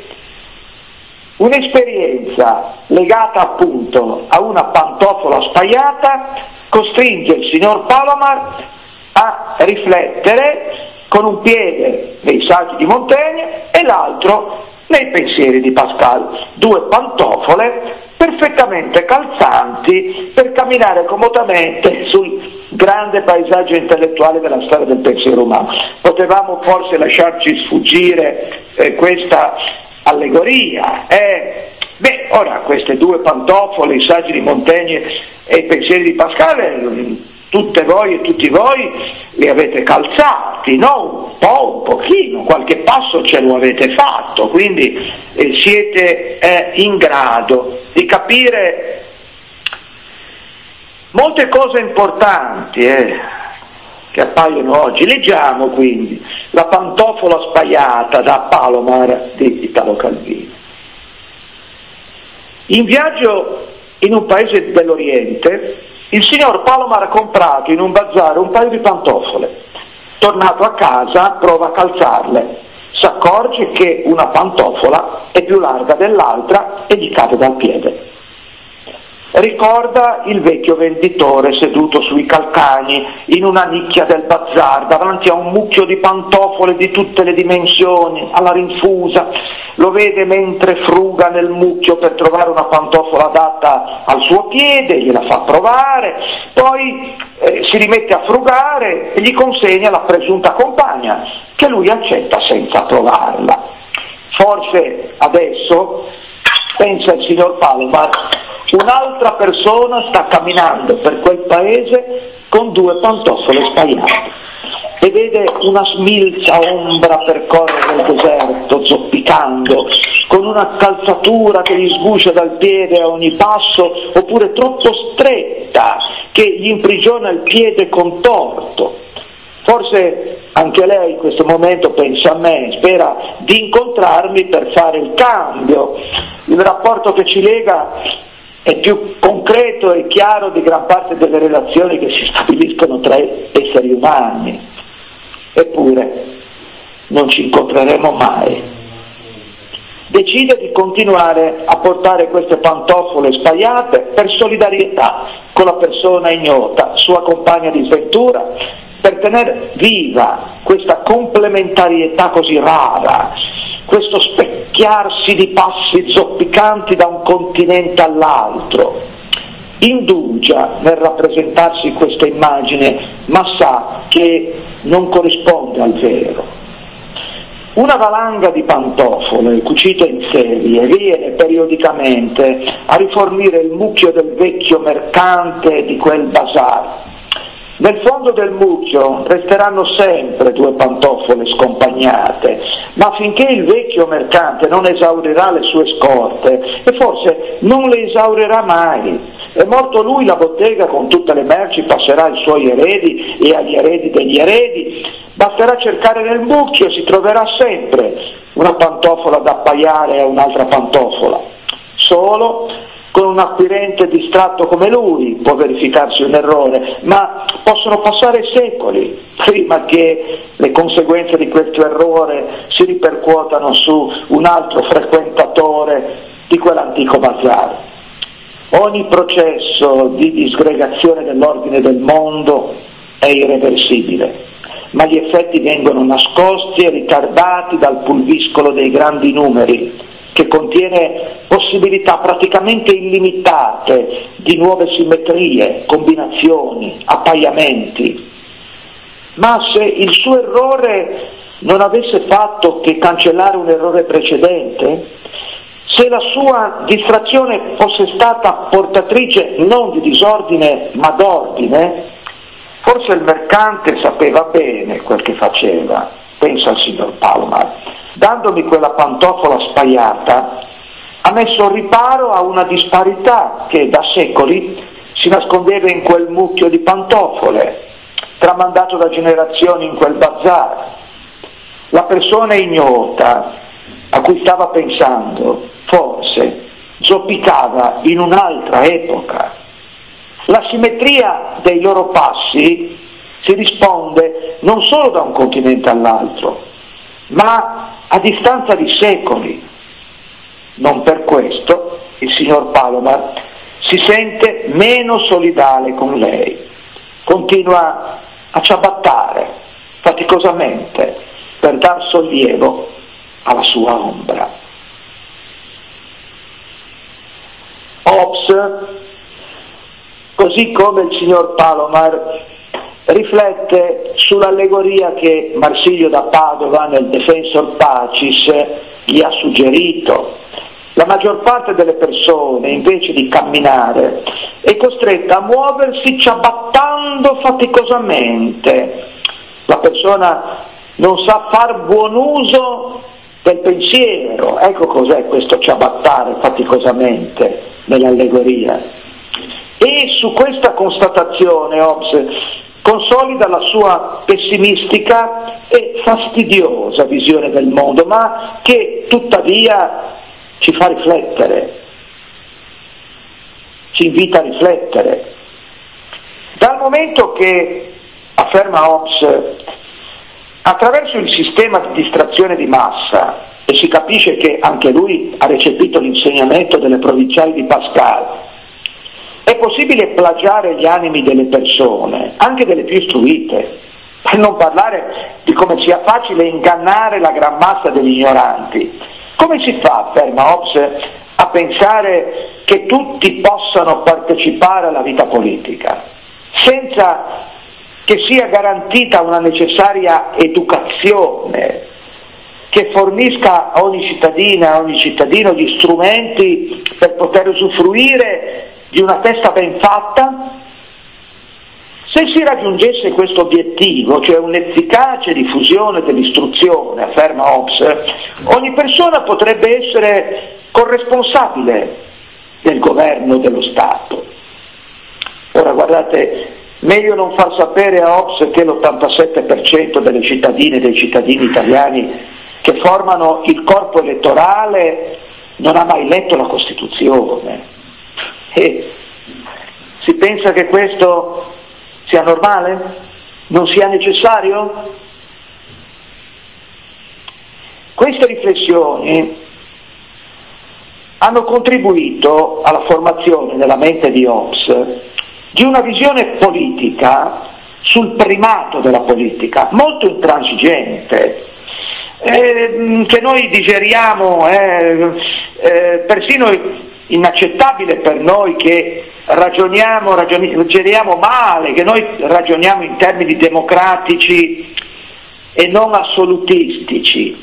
un'esperienza legata appunto a una pantofola spaiata costringe il signor Palomar a riflettere con un piede nei saggi di Montaigne e l'altro nei pensieri di Pascal, due pantofole perfettamente calzanti per camminare comodamente sul grande paesaggio intellettuale della storia del pensiero umano. Potevamo forse lasciarci sfuggire eh, questa allegoria. Eh? Beh, ora queste due pantofole, i saggi di Montaigne e i pensieri di Pascal, eh, tutte voi e tutti voi li avete calzati, no? Un po', un pochino, qualche passo ce lo avete fatto, quindi eh, siete eh, in grado di capire molte cose importanti eh, che appaiono oggi. Leggiamo quindi La pantofola spaiata da Palomar di Italo Calvino. In viaggio in un paese dell'Oriente, il signor Palomar ha comprato in un bazar un paio di pantofole. Tornato a casa, prova a calzarle. Si accorge che una pantofola è più larga dell'altra e gli cade dal piede. Ricorda il vecchio venditore seduto sui calcagni in una nicchia del bazar davanti a un mucchio di pantofole di tutte le dimensioni, alla rinfusa. Lo vede mentre fruga nel mucchio per trovare una pantofola adatta al suo piede, gliela fa provare, poi eh, si rimette a frugare e gli consegna la presunta compagna, che lui accetta senza provarla. Forse adesso, pensa il signor Palomar, un'altra persona sta camminando per quel paese con due pantofole spaiate e vede una smilza ombra percorrere il deserto zoppicando, con una calzatura che gli sguscia dal piede a ogni passo, oppure troppo stretta che gli imprigiona il piede contorto. Forse anche lei in questo momento pensa a me, spera di incontrarmi per fare il cambio. Il rapporto che ci lega è più concreto e chiaro di gran parte delle relazioni che si stabiliscono tra esseri umani. Eppure non ci incontreremo mai. Decide di continuare a portare queste pantofole spaiate per solidarietà con la persona ignota, sua compagna di sventura, per tenere viva questa complementarietà così rara, questo specchiarsi di passi zoppicanti da un continente all'altro. Indugia nel rappresentarsi questa immagine, ma sa che non corrisponde al vero. Una valanga di pantofole cucite in serie viene periodicamente a rifornire il mucchio del vecchio mercante di quel bazar. Nel fondo del mucchio resteranno sempre due pantofole scompagnate, ma finché il vecchio mercante non esaurirà le sue scorte, e forse non le esaurirà mai, è morto lui, la bottega con tutte le merci passerà ai suoi eredi e agli eredi degli eredi, basterà cercare nel mucchio e si troverà sempre una pantofola da appaiare e un'altra pantofola. Solo con un acquirente distratto come lui può verificarsi un errore, ma possono passare secoli prima che le conseguenze di questo errore si ripercuotano su un altro frequentatore di quell'antico bazar. Ogni processo di disgregazione dell'ordine del mondo è irreversibile, ma gli effetti vengono nascosti e ritardati dal pulviscolo dei grandi numeri, che contiene possibilità praticamente illimitate di nuove simmetrie, combinazioni, appaiamenti. Ma se il suo errore non avesse fatto che cancellare un errore precedente, se la sua distrazione fosse stata portatrice non di disordine ma d'ordine, forse il mercante sapeva bene quel che faceva, pensa il signor Palomar. Dandomi quella pantofola spaiata, ha messo riparo a una disparità che da secoli si nascondeva in quel mucchio di pantofole, tramandato da generazioni in quel bazar. La persona ignota a cui stava pensando, forse, zoppicava in un'altra epoca. La simmetria dei loro passi si risponde non solo da un continente all'altro, ma a distanza di secoli. Non per questo il signor Palomar si sente meno solidale con lei. Continua a ciabattare faticosamente per dar sollievo alla sua ombra. Hobbes, così come il signor Palomar, riflette sull'allegoria che Marsilio da Padova nel Defensor Pacis gli ha suggerito. La maggior parte delle persone, invece di camminare, è costretta a muoversi ciabattando faticosamente. La persona non sa far buon uso del pensiero. Ecco cos'è questo ciabattare faticosamente nell'allegoria. E su questa constatazione Hobbes consolida la sua pessimistica e fastidiosa visione del mondo, ma che tuttavia ci fa riflettere, ci invita a riflettere. Dal momento che, afferma Hobbes, attraverso il sistema di distrazione di massa, e si capisce che anche lui ha recepito l'insegnamento delle provinciali di Pascal, è possibile plagiare gli animi delle persone, anche delle più istruite, per non parlare di come sia facile ingannare la gran massa degli ignoranti. Come si fa, afferma Hobbes, a pensare che tutti possano partecipare alla vita politica, senza che sia garantita una necessaria educazione che fornisca a ogni cittadina, a ogni cittadino gli strumenti per poter usufruire di una testa ben fatta? Se si raggiungesse questo obiettivo, cioè un'efficace diffusione dell'istruzione, afferma Hobbes, ogni persona potrebbe essere corresponsabile del governo dello Stato. Ora guardate, meglio non far sapere a Hobbes che l'ottantasette per cento delle cittadine e dei cittadini italiani che formano il corpo elettorale non ha mai letto la Costituzione. E si pensa che questo sia normale? Non sia necessario? Queste riflessioni hanno contribuito alla formazione nella mente di Hobbes di una visione politica sul primato della politica, molto intransigente, eh, che noi digeriamo, eh, eh, persino inaccettabile per noi che ragioniamo, ragioniamo male, che noi ragioniamo in termini democratici e non assolutistici.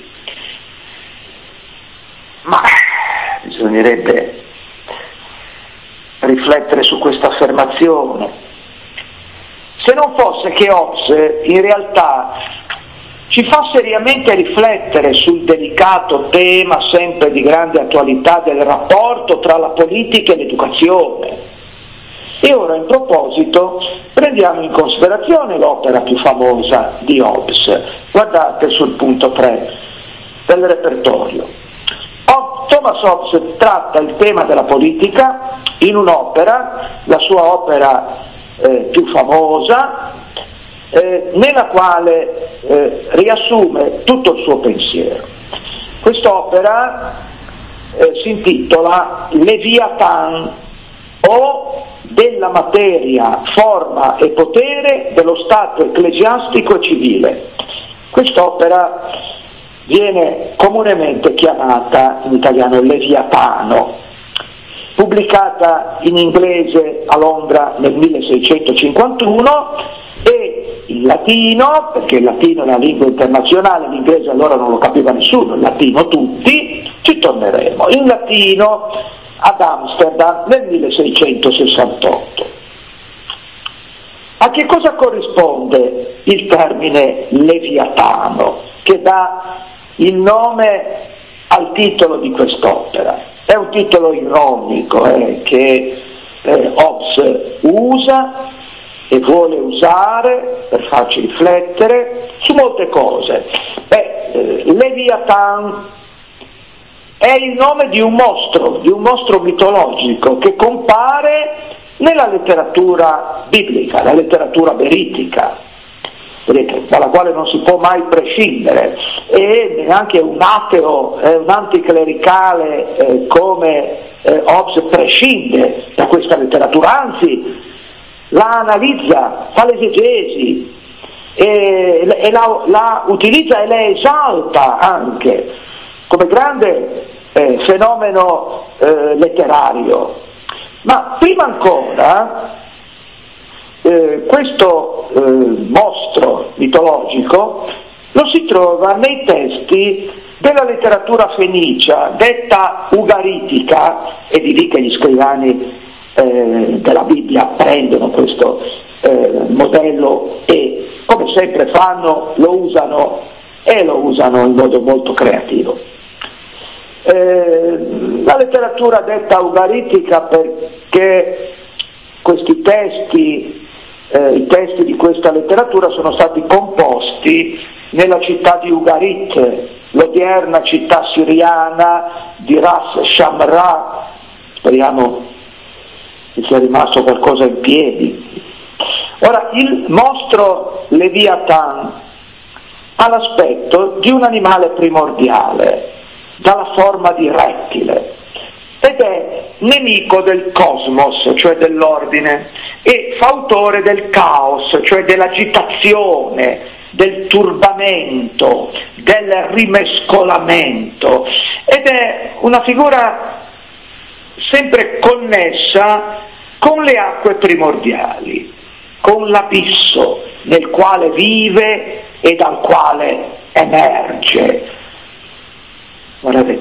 Ma bisognerebbe riflettere su questa affermazione. Se non fosse che Hobbes in realtà ci fa seriamente riflettere sul delicato tema sempre di grande attualità del rapporto tra la politica e l'educazione. E ora, in proposito, prendiamo in considerazione l'opera più famosa di Hobbes. Guardate sul punto tre del repertorio. Thomas Hobbes tratta il tema della politica in un'opera, la sua opera eh, più famosa, eh, nella quale eh, riassume tutto il suo pensiero. Quest'opera eh, si intitola Leviathan, o della materia, forma e potere dello Stato ecclesiastico e civile. Quest'opera viene comunemente chiamata in italiano Leviatano, pubblicata in inglese a Londra nel milleseicentocinquantuno e in latino, perché il latino è una lingua internazionale, l'inglese allora non lo capiva nessuno, il latino tutti, ci torneremo, in latino ad Amsterdam nel milleseicentosessantotto. A che cosa corrisponde il termine Leviatano, che dà il nome al titolo di quest'opera? È un titolo ironico eh, che eh, Hobbes usa e vuole usare per farci riflettere su molte cose. Beh, eh, Leviathan è il nome di un mostro, di un mostro mitologico che compare nella letteratura biblica, la letteratura veritica, vedete, dalla quale non si può mai prescindere, e neanche un ateo, eh, un anticlericale eh, come eh, Hobbes prescinde da questa letteratura, anzi la analizza, fa l'esegesi e, e la, la utilizza e la esalta anche come grande eh, fenomeno eh, letterario. Ma prima ancora eh, questo eh, mostro mitologico lo si trova nei testi della letteratura fenicia, detta ugaritica, e di lì che gli scrivani eh, della Bibbia prendono questo eh, modello e, come sempre fanno, lo usano e lo usano in modo molto creativo. Eh, la letteratura detta ugaritica perché questi testi, eh, i testi di questa letteratura sono stati composti nella città di Ugarit, l'odierna città siriana di Ras Shamra, speriamo che sia rimasto qualcosa in piedi. Ora, il mostro Leviathan ha l'aspetto di un animale primordiale, dalla forma di rettile, ed è nemico del cosmos, cioè dell'ordine, e fautore del caos, cioè dell'agitazione, del turbamento, del rimescolamento, ed è una figura sempre connessa con le acque primordiali, con l'abisso nel quale vive e dal quale emerge. Guardate,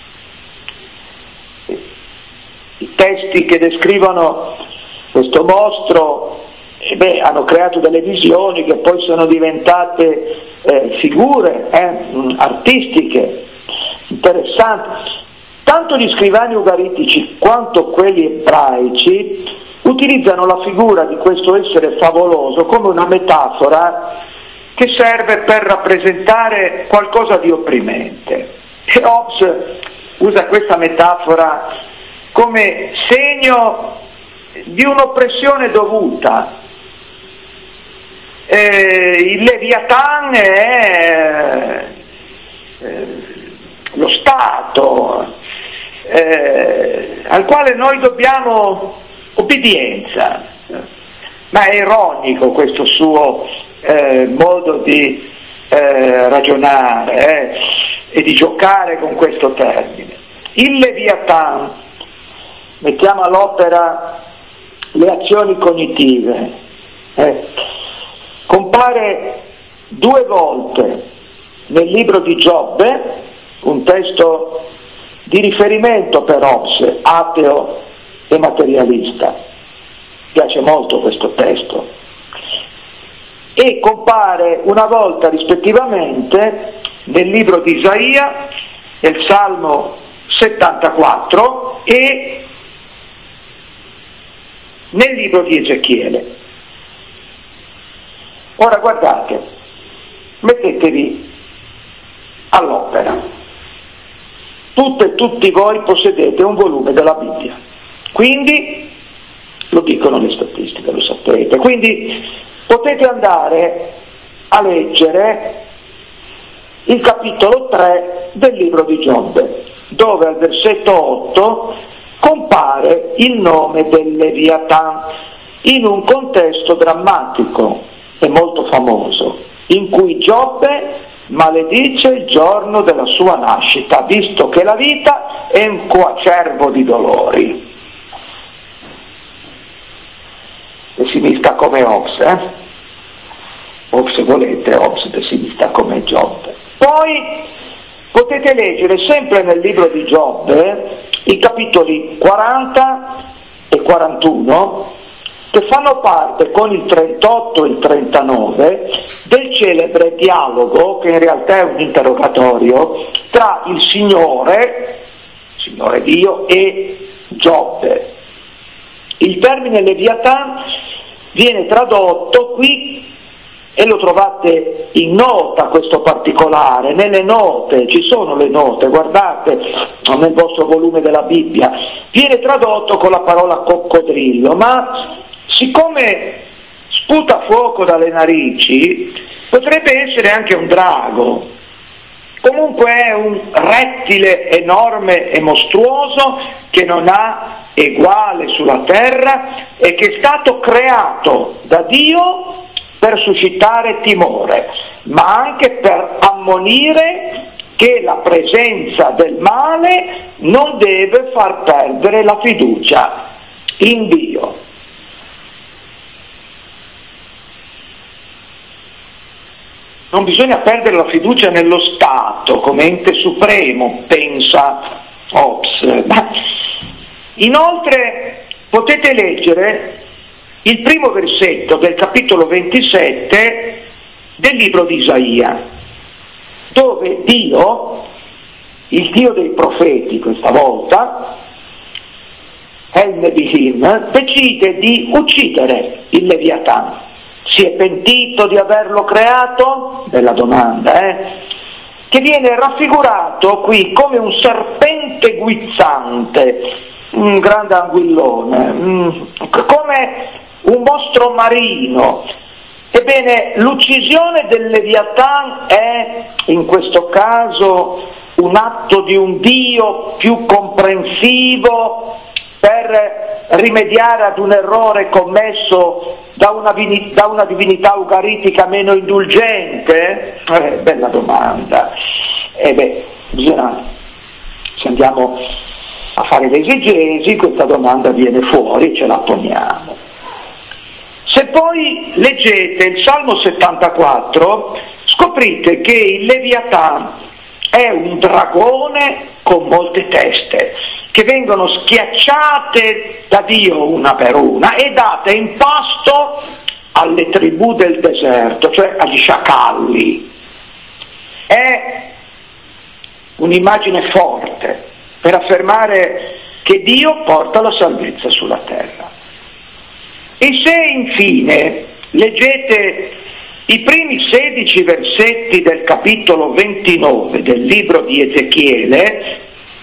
i testi che descrivono questo mostro eh beh, hanno creato delle visioni che poi sono diventate eh, figure eh, artistiche interessanti. Tanto gli scrivani ugaritici quanto quelli ebraici utilizzano la figura di questo essere favoloso come una metafora che serve per rappresentare qualcosa di opprimente. E Hobbes usa questa metafora come segno di un'oppressione dovuta. Eh, il Leviathan è eh, lo Stato, eh, al quale noi dobbiamo obbedienza. Ma è ironico questo suo eh, modo di eh, ragionare eh, e di giocare con questo termine. Il Leviathan, mettiamo all'opera le azioni cognitive, eh, compare due volte nel libro di Giobbe, un testo di riferimento per Hobbes, ateo e materialista. Piace molto questo testo, e compare una volta rispettivamente nel libro di Isaia, nel Salmo settantaquattro e nel libro di Ezechiele. Ora guardate, mettetevi all'opera. Tutte e tutti voi possedete un volume della Bibbia, quindi lo dicono le statistiche, lo sapete, quindi potete andare a leggere il capitolo tre del libro di Giobbe, dove al versetto otto compare il nome del Leviathan in un contesto drammatico e molto famoso, in cui Giobbe maledice il giorno della sua nascita, visto che la vita è un coacervo di dolori. Pessimista come Hobbes, eh? O se volete Hobbes pessimista come Giobbe. Poi potete leggere sempre nel libro di Giobbe i capitoli quaranta e quarantuno, che fanno parte con il trentotto e il trentanove del celebre dialogo, che in realtà è un interrogatorio, tra il Signore, Signore Dio, e Giobbe. Il termine Leviathan viene tradotto qui, e lo trovate in nota questo particolare, nelle note, ci sono le note, guardate nel vostro volume della Bibbia, viene tradotto con la parola coccodrillo, ma siccome sputa fuoco dalle narici, potrebbe essere anche un drago. Comunque è un rettile enorme e mostruoso che non ha eguale sulla terra e che è stato creato da Dio per suscitare timore, ma anche per ammonire che la presenza del male non deve far perdere la fiducia in Dio. Non bisogna perdere la fiducia nello Stato come ente supremo, pensa Hobbes. Ma inoltre potete leggere il primo versetto del capitolo ventisette del libro di Isaia, dove Dio, il Dio dei profeti questa volta, El Nebihim, decide di uccidere il Leviathan. Si è pentito di averlo creato? Bella domanda, eh? Che viene raffigurato qui come un serpente guizzante, un grande anguillone, come un mostro marino. Ebbene, l'uccisione del Leviathan è in questo caso un atto di un Dio più comprensivo per rimediare ad un errore commesso da una, da una divinità ugaritica meno indulgente? Eh, bella domanda. E eh beh, bisogna, se andiamo a fare l'esegesi, questa domanda viene fuori e ce la poniamo. Se poi leggete il Salmo settantaquattro, scoprite che il Leviathan è un dragone con molte teste, che vengono schiacciate da Dio una per una e date in pasto alle tribù del deserto, cioè agli sciacalli. È un'immagine forte per affermare che Dio porta la salvezza sulla terra. E se infine leggete i primi sedici versetti del capitolo ventinove del libro di Ezechiele,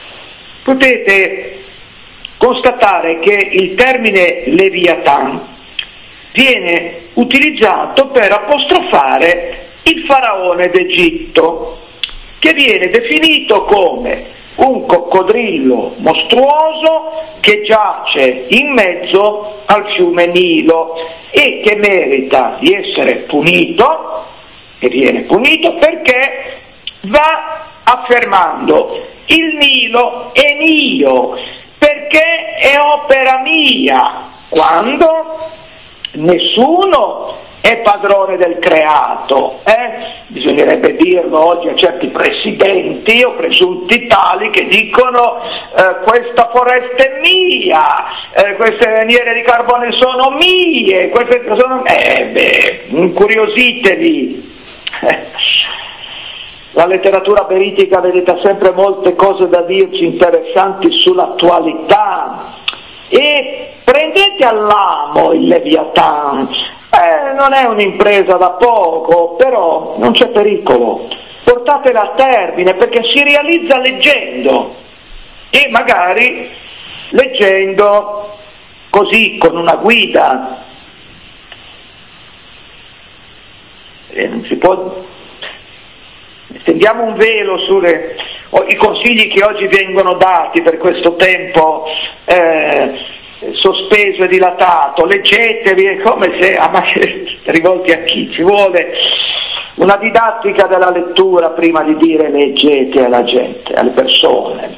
potete constatare che il termine Leviathan viene utilizzato per apostrofare il faraone d'Egitto, che viene definito come un coccodrillo mostruoso che giace in mezzo al fiume Nilo e che merita di essere punito, e viene punito perché va affermando: il Nilo è mio perché è opera mia, quando nessuno è padrone del creato. Eh? Bisognerebbe dirlo oggi a certi presidenti o presunti tali che dicono eh, questa foresta è mia, eh, queste miniere di carbone sono mie, queste sono... Eh beh, incuriositevi. La letteratura veritica, vedete, ha sempre molte cose da dirci interessanti sull'attualità, e prendete all'amo il Leviathan. Eh, non è un'impresa da poco, però non c'è pericolo, portatela a termine perché si realizza leggendo, e magari leggendo così con una guida. Eh, non si può... Stendiamo un velo sulle oh, i consigli che oggi vengono dati per questo tempo eh, sospeso e dilatato. Leggetevi, è come se ah, ma, rivolti a chi? Ci vuole una didattica della lettura prima di dire leggete alla gente, alle persone.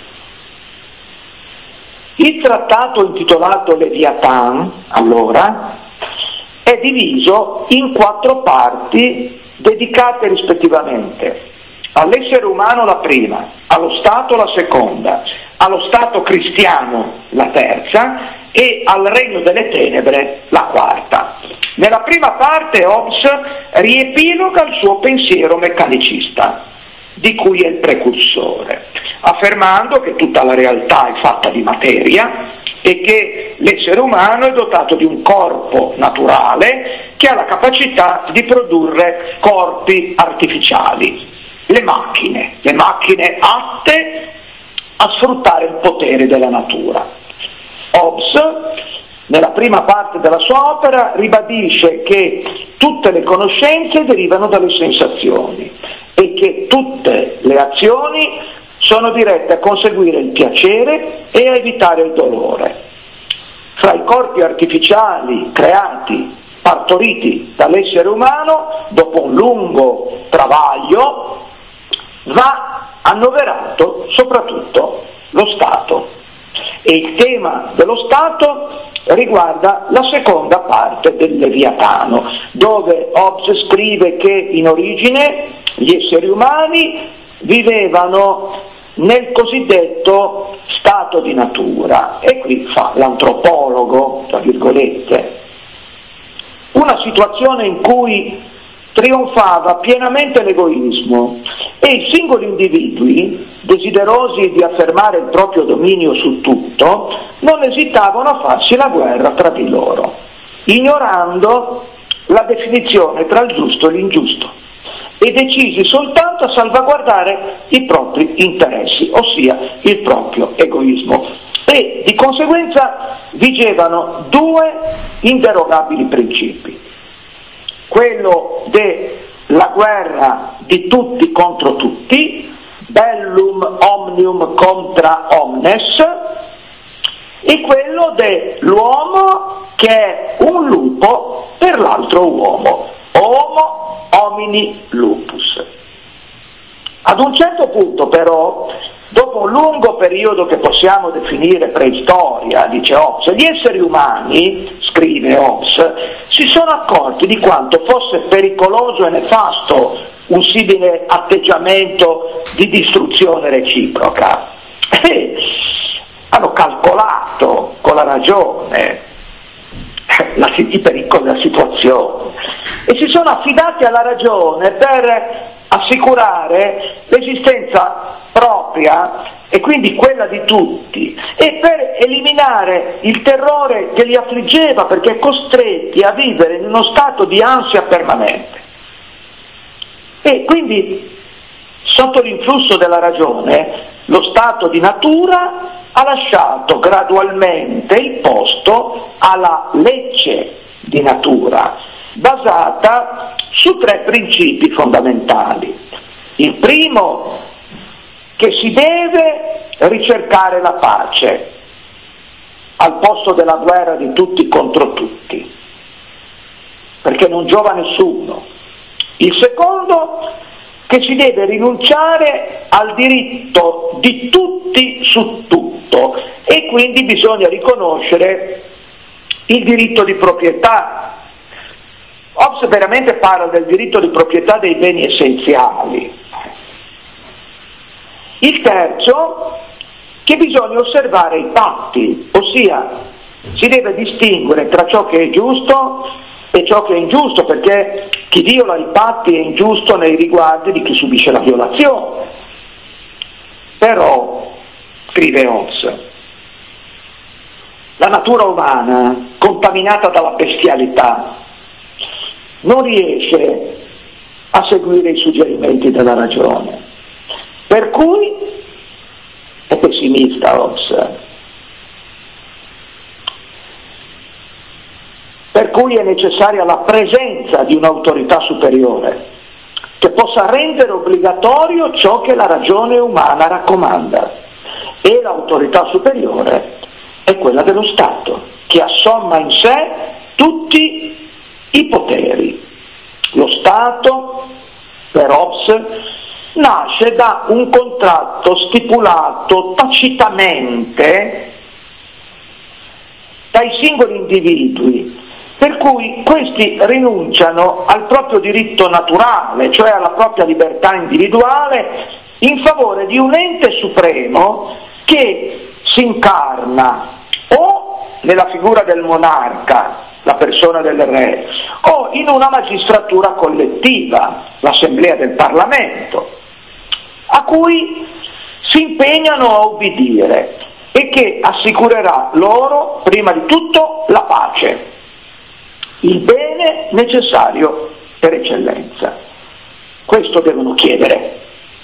Il trattato intitolato Leviathan, allora, è diviso in quattro parti dedicate rispettivamente all'essere umano la prima, allo Stato la seconda, allo Stato cristiano la terza e al regno delle tenebre la quarta. Nella prima parte Hobbes riepiloga il suo pensiero meccanicista, di cui è il precursore, affermando che tutta la realtà è fatta di materia e che l'essere umano è dotato di un corpo naturale che ha la capacità di produrre corpi artificiali, le macchine, le macchine atte a sfruttare il potere della natura. Hobbes, nella prima parte della sua opera, ribadisce che tutte le conoscenze derivano dalle sensazioni e che tutte le azioni sono dirette a conseguire il piacere e a evitare il dolore. Fra i corpi artificiali creati, partoriti dall'essere umano, dopo un lungo travaglio, va annoverato soprattutto lo Stato. E il tema dello Stato riguarda la seconda parte del Leviatano, dove Hobbes scrive che in origine gli esseri umani vivevano nel cosiddetto stato di natura, e qui fa l'antropologo, tra virgolette, una situazione in cui trionfava pienamente l'egoismo e i singoli individui, desiderosi di affermare il proprio dominio su tutto, non esitavano a farsi la guerra tra di loro, ignorando la definizione tra il giusto e l'ingiusto, e decisi soltanto a salvaguardare i propri interessi, ossia il proprio egoismo. E di conseguenza vigevano due inderogabili principi: quello della guerra di tutti contro tutti, bellum omnium contra omnes, e quello dell'uomo che è un lupo per l'altro uomo, homo homini lupus. Ad un certo punto però, dopo un lungo periodo che possiamo definire preistoria, dice Hobbes, gli esseri umani, scrive Hobbes, si sono accorti di quanto fosse pericoloso e nefasto un simile atteggiamento di distruzione reciproca. E hanno calcolato con la ragione la, i pericoli della situazione e si sono affidati alla ragione per assicurare l'esistenza propria e quindi quella di tutti, e per eliminare il terrore che li affliggeva, perché costretti a vivere in uno stato di ansia permanente. E quindi, sotto l'influsso della ragione, lo stato di natura ha lasciato gradualmente il posto alla legge di natura, basata su tre principi fondamentali. Il primo, che si deve ricercare la pace al posto della guerra di tutti contro tutti, perché non giova a nessuno. Il secondo, che si deve rinunciare al diritto di tutti su tutto e quindi bisogna riconoscere il diritto di proprietà. Hobbes veramente parla del diritto di proprietà dei beni essenziali. Il terzo, che bisogna osservare i patti, ossia si deve distinguere tra ciò che è giusto e ciò che è ingiusto, perché chi viola i patti è ingiusto nei riguardi di chi subisce la violazione. Però, scrive Hobbes, la natura umana, contaminata dalla bestialità, non riesce a seguire i suggerimenti della ragione. Per cui è pessimista Hobbes. Per cui è necessaria la presenza di un'autorità superiore che possa rendere obbligatorio ciò che la ragione umana raccomanda. E l'autorità superiore è quella dello Stato, che assomma in sé tutti i poteri. Lo Stato, per Hobbes, nasce da un contratto stipulato tacitamente dai singoli individui, per cui questi rinunciano al proprio diritto naturale, cioè alla propria libertà individuale, in favore di un ente supremo che si incarna o nella figura del monarca, la persona del re, o in una magistratura collettiva, l'assemblea del Parlamento, a cui si impegnano a obbedire e che assicurerà loro, prima di tutto, la pace, il bene necessario per eccellenza. Questo devono chiedere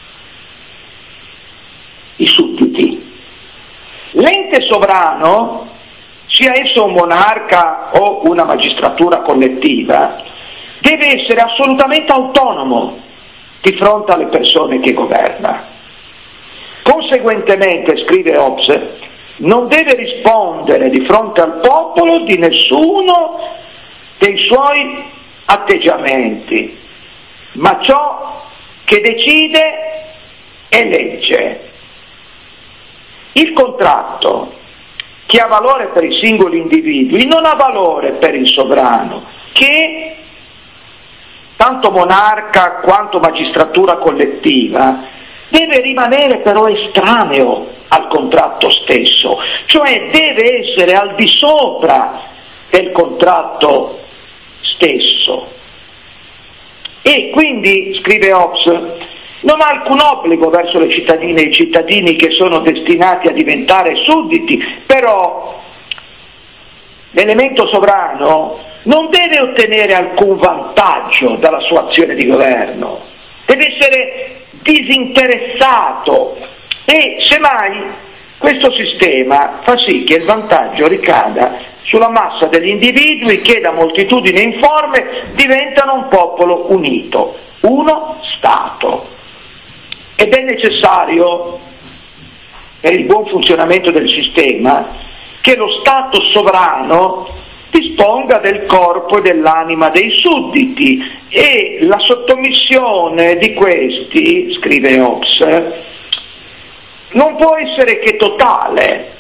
i sudditi. L'ente sovrano, sia esso un monarca o una magistratura collettiva, deve essere assolutamente autonomo di fronte alle persone che governa. Conseguentemente, scrive Hobbes, non deve rispondere di fronte al popolo di nessuno dei suoi atteggiamenti, ma ciò che decide è legge. Il contratto, che ha valore per i singoli individui, non ha valore per il sovrano, che tanto monarca quanto magistratura collettiva deve rimanere però estraneo al contratto stesso, cioè deve essere al di sopra del contratto stesso. E quindi, scrive Hobbes, non ha alcun obbligo verso le cittadine e i cittadini che sono destinati a diventare sudditi, però l'elemento sovrano non deve ottenere alcun vantaggio dalla sua azione di governo, deve essere disinteressato e semmai questo sistema fa sì che il vantaggio ricada sulla massa degli individui che da moltitudine informe diventano un popolo unito, uno Stato. Ed è necessario, per il buon funzionamento del sistema, che lo Stato sovrano disponga del corpo e dell'anima dei sudditi e la sottomissione di questi, scrive Hobbes, non può essere che totale,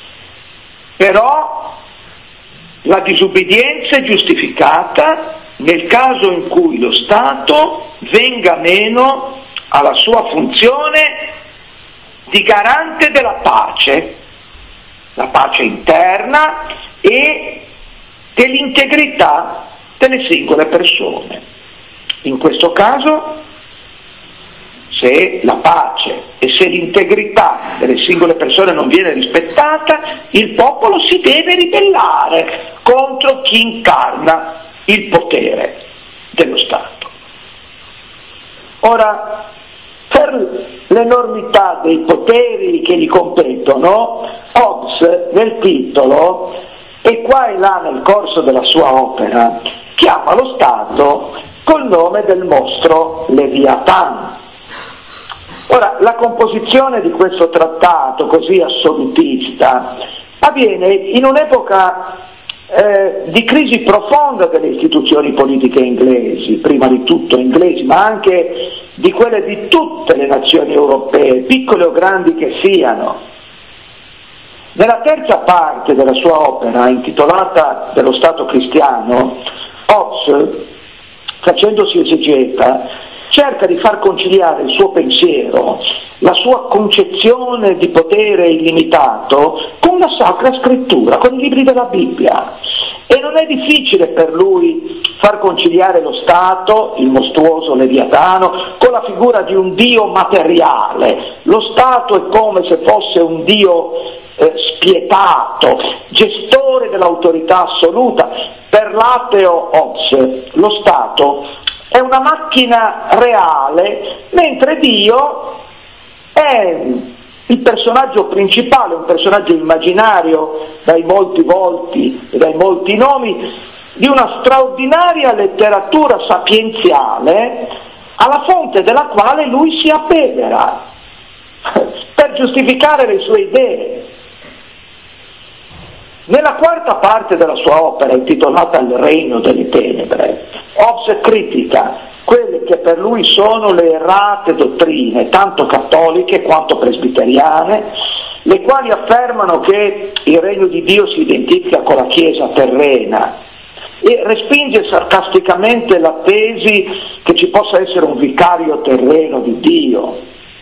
però la disubbidienza è giustificata nel caso in cui lo Stato venga meno alla sua funzione di garante della pace, la pace interna e dell'integrità delle singole persone. In questo caso, se la pace e se l'integrità delle singole persone non viene rispettata, il popolo si deve ribellare contro chi incarna il potere dello Stato. Ora, per l'enormità dei poteri che gli competono, Hobbes nel titolo e qua e là nel corso della sua opera chiama lo Stato col nome del mostro Leviathan, Ora, la composizione di questo trattato così assolutista avviene in un'epoca eh, di crisi profonda delle istituzioni politiche inglesi, prima di tutto inglesi, ma anche di quelle di tutte le nazioni europee, piccole o grandi che siano. Nella terza parte della sua opera, intitolata Dello Stato cristiano, Hobbes, facendosi esegeta, cerca di far conciliare il suo pensiero, la sua concezione di potere illimitato, con la Sacra Scrittura, con i libri della Bibbia. E non è difficile per lui far conciliare lo Stato, il mostruoso Leviatano, con la figura di un Dio materiale. Lo Stato è come se fosse un Dio eh, spietato, gestore dell'autorità assoluta. Per l'ateo Hobbes, lo Stato è una macchina reale, mentre Dio è il personaggio principale, un personaggio immaginario dai molti volti e dai molti nomi, di una straordinaria letteratura sapienziale alla fonte della quale lui si abbevera per giustificare le sue idee. Nella quarta parte della sua opera, intitolata Il regno delle tenebre, Hobbes critica quelle che per lui sono le errate dottrine, tanto cattoliche quanto presbiteriane, le quali affermano che il regno di Dio si identifica con la Chiesa terrena, e respinge sarcasticamente la tesi che ci possa essere un vicario terreno di Dio.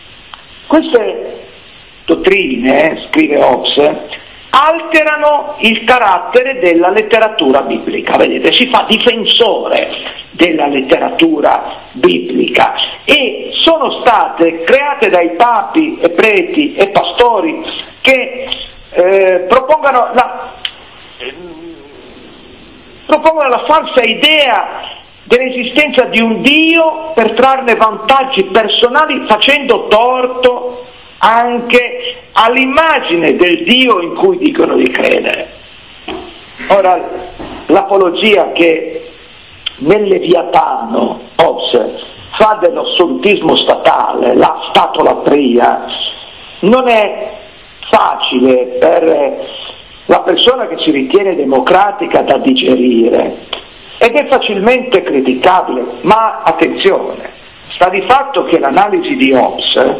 Queste dottrine, scrive Hobbes, alterano il carattere della letteratura biblica. Vedete, si fa difensore della letteratura biblica, e sono state create dai papi e preti e pastori che eh, propongono la, eh, propongono la falsa idea dell'esistenza di un Dio per trarne vantaggi personali, facendo torto anche all'immagine del Dio in cui dicono di credere. Ora, l'apologia che nel Leviatano Hobbes fa dell'assolutismo statale, la statolatria, non è facile per la persona che si ritiene democratica da digerire, ed è facilmente criticabile, ma attenzione, sta di fatto che l'analisi di Hobbes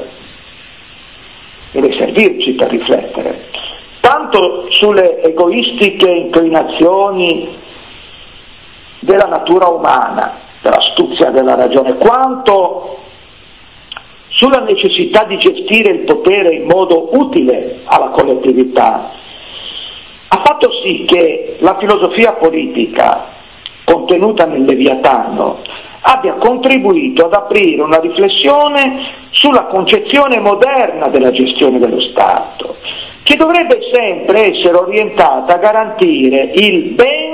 deve servirci per riflettere, tanto sulle egoistiche inclinazioni della natura umana, dell'astuzia della ragione, quanto sulla necessità di gestire il potere in modo utile alla collettività. Ha fatto sì che la filosofia politica contenuta nel Leviatano abbia contribuito ad aprire una riflessione sulla concezione moderna della gestione dello Stato, che dovrebbe sempre essere orientata a garantire il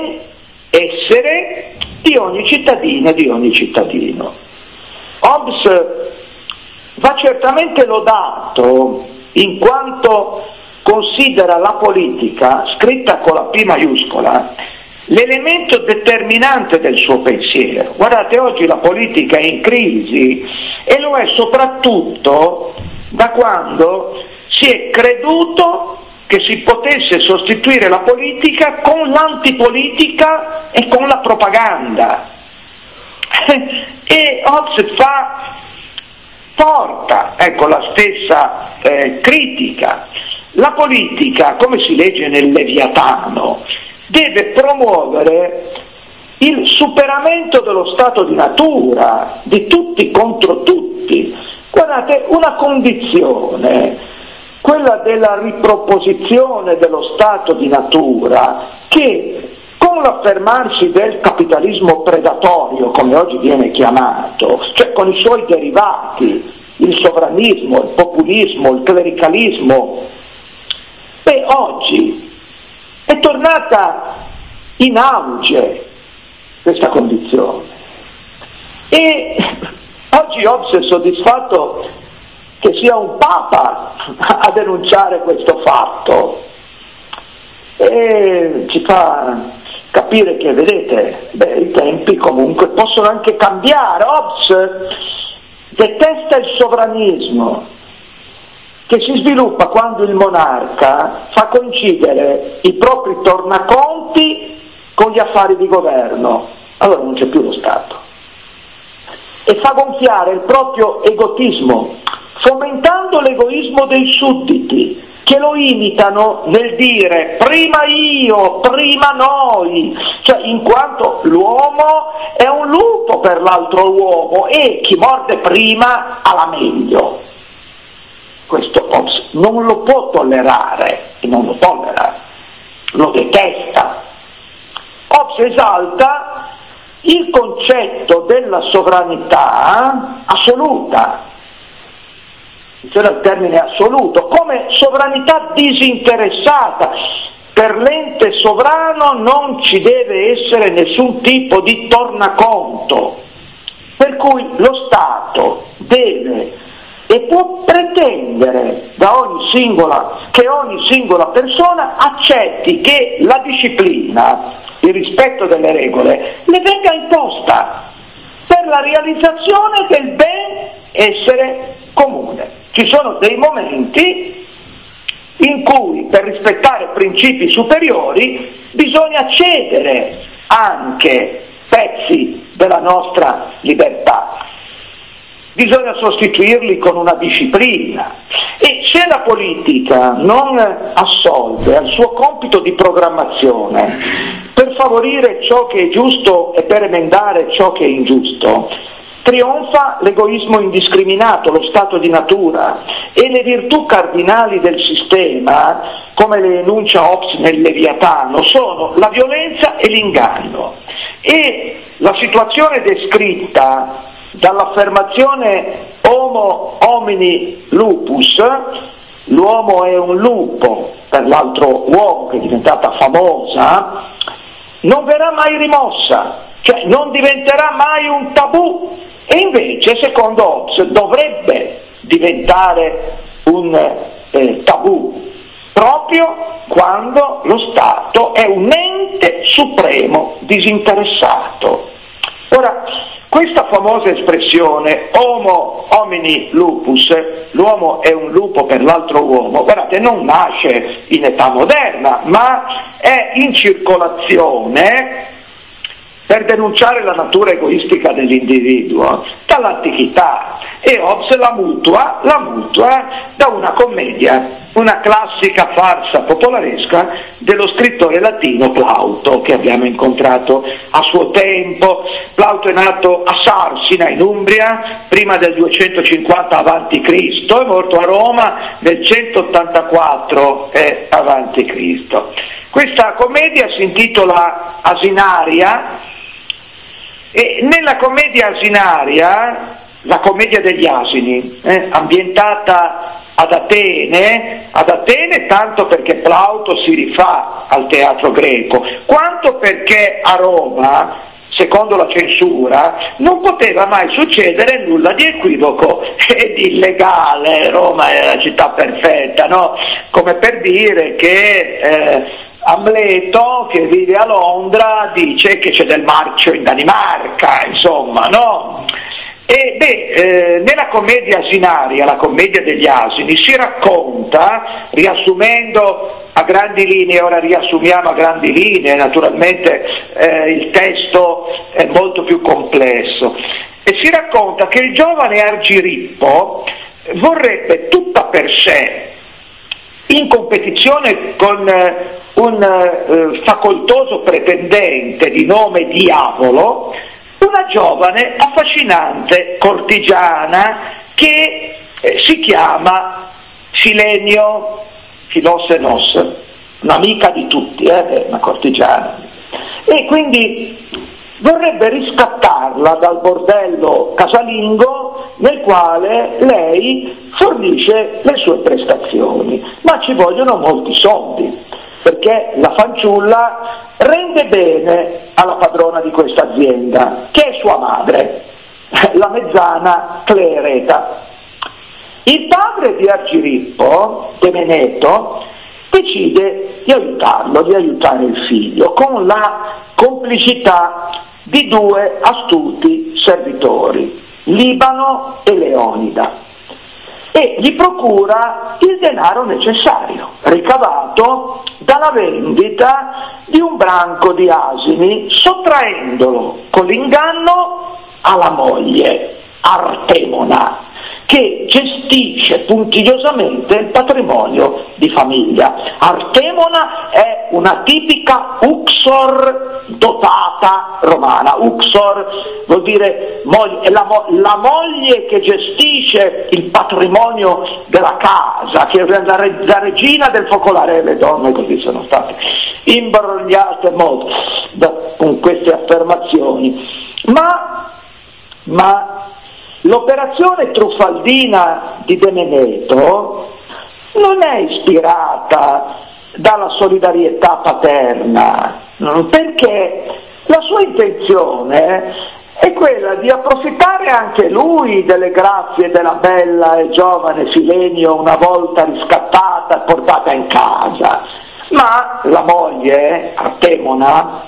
benessere di ogni cittadina e di ogni cittadino. Hobbes va certamente lodato in quanto considera la politica, scritta con la P maiuscola, l'elemento determinante del suo pensiero. Guardate, oggi la politica è in crisi, e lo è soprattutto da quando si è creduto che si potesse sostituire la politica con l'antipolitica e con la propaganda. E Hobbes fa, porta ecco, la stessa eh, critica. La politica, come si legge nel Leviatano, deve promuovere il superamento dello stato di natura, di tutti contro tutti. Guardate, una condizione, quella della riproposizione dello stato di natura, che con l'affermarsi del capitalismo predatorio, come oggi viene chiamato, cioè con i suoi derivati, il sovranismo, il populismo, il clericalismo, beh, oggi è tornata in auge questa condizione, e oggi Hobbes è soddisfatto che sia un Papa a denunciare questo fatto, e ci fa capire che, vedete, beh, i tempi comunque possono anche cambiare. Hobbes detesta il sovranismo, che si sviluppa quando il monarca fa coincidere i propri tornaconti con gli affari di governo. Allora non c'è più lo Stato. E fa gonfiare il proprio egotismo, fomentando l'egoismo dei sudditi, che lo imitano nel dire prima io, prima noi, cioè in quanto l'uomo è un lupo per l'altro uomo e chi morde prima ha la meglio. Questo Hobbes non lo può tollerare, e non lo tollera, lo detesta. Hobbes esalta il concetto della sovranità assoluta, c'era il termine assoluto, come sovranità disinteressata. Per l'ente sovrano non ci deve essere nessun tipo di tornaconto, per cui lo Stato deve e può pretendere da ogni singola, che ogni singola persona accetti che la disciplina, il rispetto delle regole, le venga imposta per la realizzazione del benessere comune. Ci sono dei momenti in cui per rispettare principi superiori bisogna cedere anche pezzi della nostra libertà. Bisogna sostituirli con una disciplina, e se la politica non assolve al suo compito di programmazione per favorire ciò che è giusto e per emendare ciò che è ingiusto, trionfa l'egoismo indiscriminato, lo stato di natura, e le virtù cardinali del sistema, come le enuncia Hobbes nel Leviatano, sono la violenza e l'inganno. E la situazione descritta dall'affermazione homo homini lupus, l'uomo è un lupo per l'altro uomo, che è diventata famosa, non verrà mai rimossa, cioè non diventerà mai un tabù, e invece secondo Hobbes dovrebbe diventare un eh, tabù proprio quando lo Stato è un ente supremo disinteressato. Ora, questa famosa espressione homo homini lupus, l'uomo è un lupo per l'altro uomo, guardate, non nasce in età moderna, ma è in circolazione per denunciare la natura egoistica dell'individuo dall'antichità, e Hobbes la mutua, la mutua da una commedia, una classica farsa popolaresca dello scrittore latino Plauto, che abbiamo incontrato a suo tempo. Plauto è nato a Sarsina in Umbria prima del duecentocinquanta avanti Cristo, è morto a Roma nel centottantaquattro avanti Cristo. Questa commedia si intitola Asinaria, e nella commedia asinaria, la commedia degli asini, eh, ambientata ad Atene, ad Atene tanto perché Plauto si rifà al teatro greco, quanto perché a Roma, secondo la censura, non poteva mai succedere nulla di equivoco e di illegale. Roma è la città perfetta, no? Come per dire che eh, Amleto, che vive a Londra, dice che c'è del marcio in Danimarca, insomma, no? E beh, eh, nella commedia asinaria, la commedia degli asini, si racconta, riassumendo a grandi linee, ora riassumiamo a grandi linee, naturalmente eh, il testo è molto più complesso, e si racconta che il giovane Argirippo vorrebbe tutta per sé, in competizione con eh, un eh, facoltoso pretendente di nome Diavolo, una giovane affascinante cortigiana che eh, si chiama Filenio Filossenos, un'amica di tutti, eh, una cortigiana, e quindi vorrebbe riscattarla dal bordello casalingo nel quale lei fornisce le sue prestazioni, ma ci vogliono molti soldi, perché la fanciulla rende bene alla padrona di questa azienda, che è sua madre, la mezzana Clereta. Il padre di Argirippo, Temeneto, decide di aiutarlo, di aiutare il figlio, con la complicità di due astuti servitori. Libano e Leonida, e gli procura il denaro necessario, ricavato dalla vendita di un branco di asini, sottraendolo con l'inganno alla moglie, Artemona, che gestisce puntigliosamente il patrimonio di famiglia. Artemona è una tipica uxor dotata romana. Uxor vuol dire moglie, è la, mo- la moglie che gestisce il patrimonio della casa, che è la, re- la regina del focolare. Le donne così sono state imbrogliate molto da, con queste affermazioni. Ma, ma l'operazione truffaldina di De Meneto non è ispirata dalla solidarietà paterna, perché la sua intenzione è quella di approfittare anche lui delle grazie della bella e giovane Filenio, una volta riscattata e portata in casa. Ma la moglie, Artemona,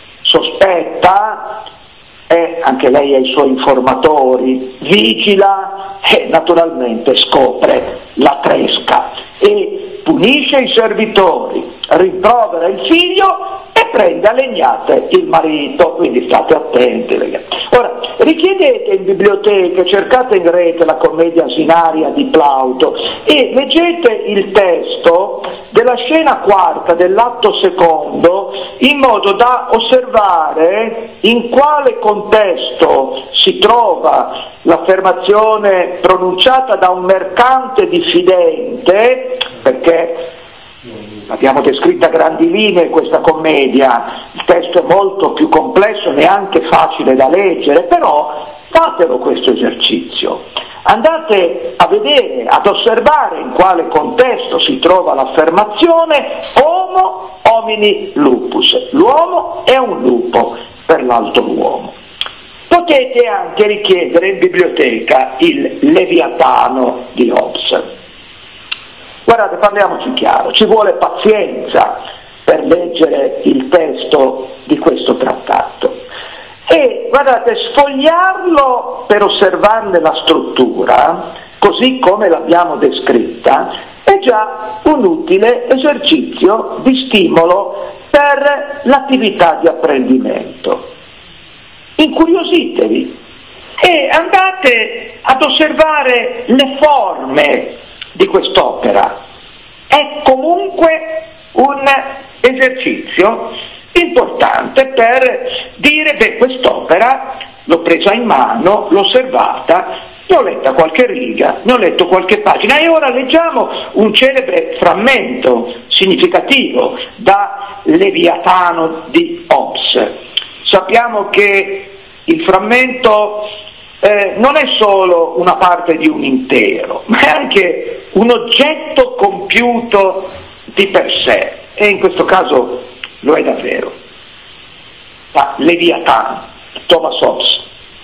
sospetta, e anche lei ha i suoi informatori, vigila e naturalmente scopre la tresca e punisce i servitori, rimprovera il figlio e prende a legnate il marito, quindi state attenti ragazzi. Ora, richiedete in biblioteca, cercate in rete la commedia asinaria di Plauto e leggete il testo della scena quarta dell'atto secondo in modo da osservare in quale contesto si trova l'affermazione pronunciata da un mercante diffidente, perché abbiamo descritto a grandi linee questa commedia, il testo è molto più complesso, neanche facile da leggere, però fatelo questo esercizio, andate a vedere, ad osservare in quale contesto si trova l'affermazione homo homini lupus, l'uomo è un lupo per l'altro uomo. Potete anche richiedere in biblioteca il Leviatano di Hobbes. Guardate, parliamoci chiaro, ci vuole pazienza per leggere il testo di questo trattato. E guardate, sfogliarlo per osservarne la struttura, così come l'abbiamo descritta, è già un utile esercizio di stimolo per l'attività di apprendimento. Incuriositevi e andate ad osservare le forme di quest'opera. È comunque un esercizio importante per dire, beh, quest'opera l'ho presa in mano, l'ho osservata, ne ho letta qualche riga, ne ho letto qualche pagina e ora leggiamo un celebre frammento significativo da Leviatano di Hobbes. Sappiamo che il frammento eh, non è solo una parte di un intero, ma è anche un oggetto compiuto di per sé, e in questo caso lo è davvero. Da Leviatano, Thomas Hobbes.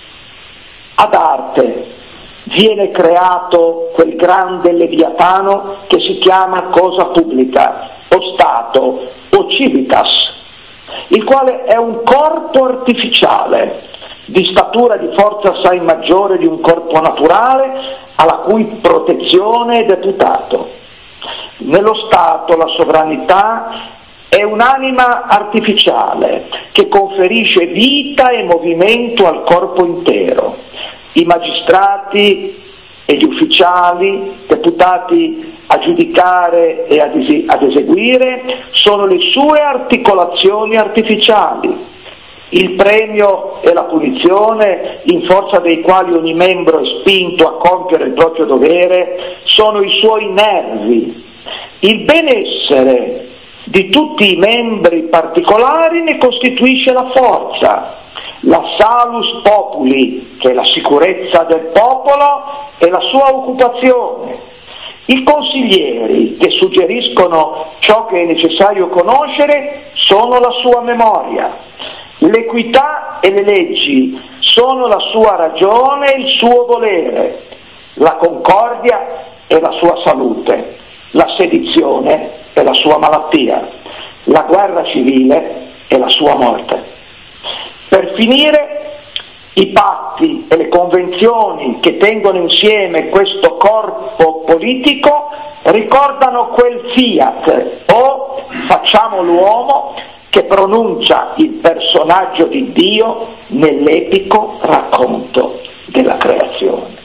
Ad arte viene creato quel grande Leviatano che si chiama cosa pubblica, o Stato, o civitas, il quale è un corpo artificiale, di statura e di forza assai maggiore di un corpo naturale, alla cui protezione è deputato. Nello Stato la sovranità è un'anima artificiale che conferisce vita e movimento al corpo intero. I magistrati e gli ufficiali deputati a giudicare e ad eseguire sono le sue articolazioni artificiali. Il premio e la punizione, in forza dei quali ogni membro è spinto a compiere il proprio dovere, sono i suoi nervi. Il benessere di tutti i membri particolari ne costituisce la forza. La salus populi, che è la sicurezza del popolo, è la sua occupazione. I consiglieri che suggeriscono ciò che è necessario conoscere sono la sua memoria. L'equità e le leggi sono la sua ragione e il suo volere. La concordia è la sua salute. La sedizione è la sua malattia. La guerra civile è la sua morte. Per finire, i patti e le convenzioni che tengono insieme questo corpo politico ricordano quel fiat, o facciamo l'uomo che pronuncia il personaggio di Dio nell'epico racconto della creazione.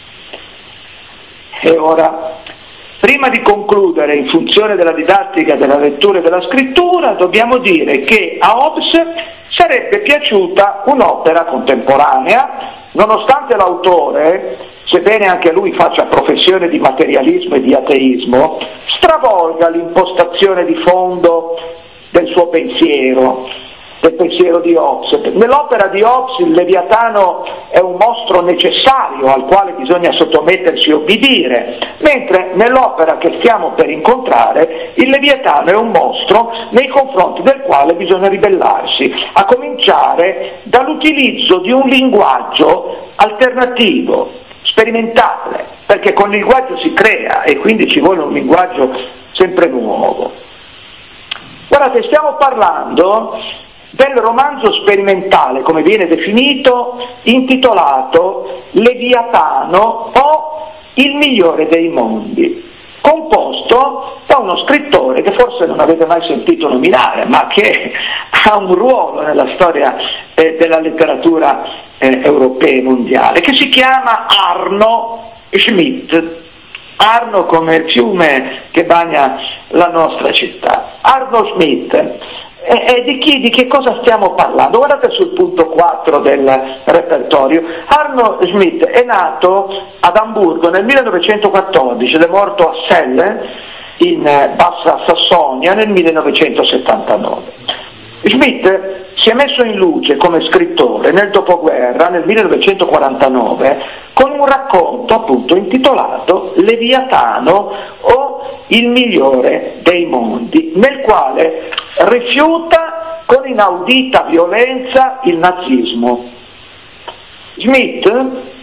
E ora, prima di concludere, in funzione della didattica della lettura e della scrittura, dobbiamo dire che a Hobbes sarebbe piaciuta un'opera contemporanea, nonostante l'autore, sebbene anche lui faccia professione di materialismo e di ateismo, stravolga l'impostazione di fondo del suo pensiero, del pensiero di Hobbes. Nell'opera di Hobbes il Leviatano è un mostro necessario al quale bisogna sottomettersi e obbedire, mentre nell'opera che stiamo per incontrare il Leviatano è un mostro nei confronti del quale bisogna ribellarsi, a cominciare dall'utilizzo di un linguaggio alternativo, sperimentale, perché con il linguaggio si crea e quindi ci vuole un linguaggio sempre nuovo. Guardate, stiamo parlando del romanzo sperimentale, come viene definito, intitolato Leviatano o Il migliore dei mondi, composto da uno scrittore che forse non avete mai sentito nominare, ma che ha un ruolo nella storia eh, della letteratura eh, europea e mondiale, che si chiama Arno Schmidt. Arno come il fiume che bagna la nostra città. Arno Schmidt. E, e di chi, di che cosa stiamo parlando? Guardate sul punto quattro del repertorio. Arno Schmidt è nato ad Amburgo nel millenovecentoquattordici ed è morto a Celle in Bassa Sassonia nel millenovecentosettantanove. Schmidt si è messo in luce come scrittore nel dopoguerra, nel millenovecentoquarantanove, con un racconto appunto intitolato Leviatano o Il migliore dei mondi, nel quale rifiuta con inaudita violenza il nazismo. Schmidt,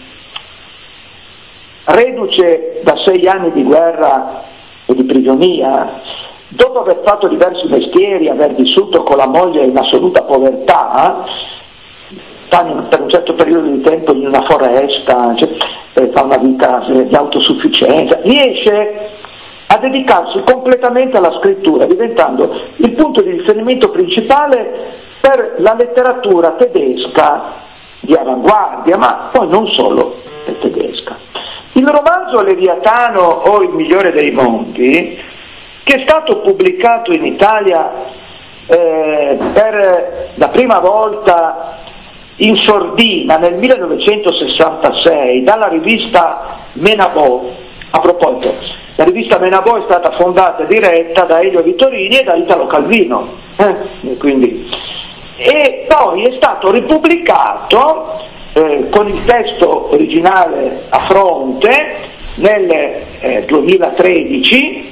reduce da sei anni di guerra e di prigionia, dopo aver fatto diversi mestieri, aver vissuto con la moglie in assoluta povertà, per un certo periodo di tempo in una foresta, cioè, fa una vita di autosufficienza, riesce a dedicarsi completamente alla scrittura, diventando il punto di riferimento principale per la letteratura tedesca di avanguardia, ma poi non solo tedesca. Il romanzo Leviatano o Il migliore dei mondi, che è stato pubblicato in Italia eh, per la prima volta in sordina nel millenovecentosessantasei dalla rivista Menabò. A proposito, la rivista Menabò è stata fondata e diretta da Elio Vittorini e da Italo Calvino, eh? Quindi, e poi è stato ripubblicato eh, con il testo originale a fronte nel eh, duemilatredici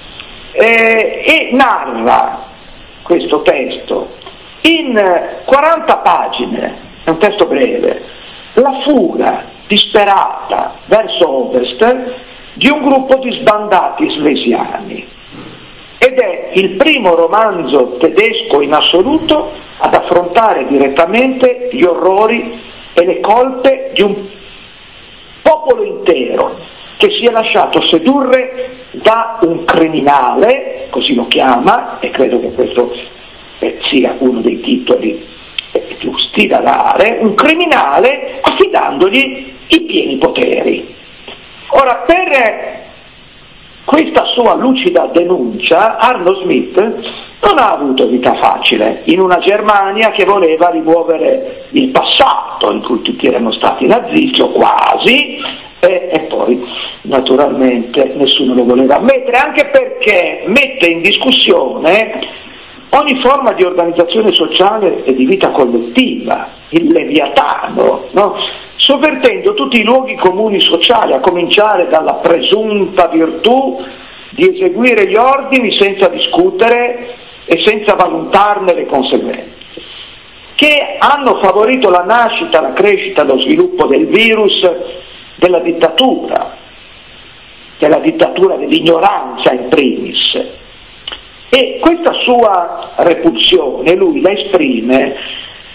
eh, e narra questo testo in quaranta pagine, è un testo breve, la fuga disperata verso ovest di un gruppo di sbandati slesiani, ed è il primo romanzo tedesco in assoluto ad affrontare direttamente gli orrori e le colpe di un popolo intero che si è lasciato sedurre da un criminale, così lo chiama, e credo che questo eh, sia uno dei titoli eh, giusti da dare, un criminale affidandogli i pieni poteri. Ora, per questa sua lucida denuncia, Arno Schmidt non ha avuto vita facile in una Germania che voleva rimuovere il passato, in cui tutti erano stati nazisti, o quasi, e, e poi naturalmente nessuno lo voleva ammettere, anche perché mette in discussione ogni forma di organizzazione sociale e di vita collettiva, il Leviatano, no? Sovvertendo tutti i luoghi comuni sociali, a cominciare dalla presunta virtù di eseguire gli ordini senza discutere e senza valutarne le conseguenze, che hanno favorito la nascita, la crescita, lo sviluppo del virus della dittatura, della dittatura dell'ignoranza in primis. E questa sua repulsione lui la esprime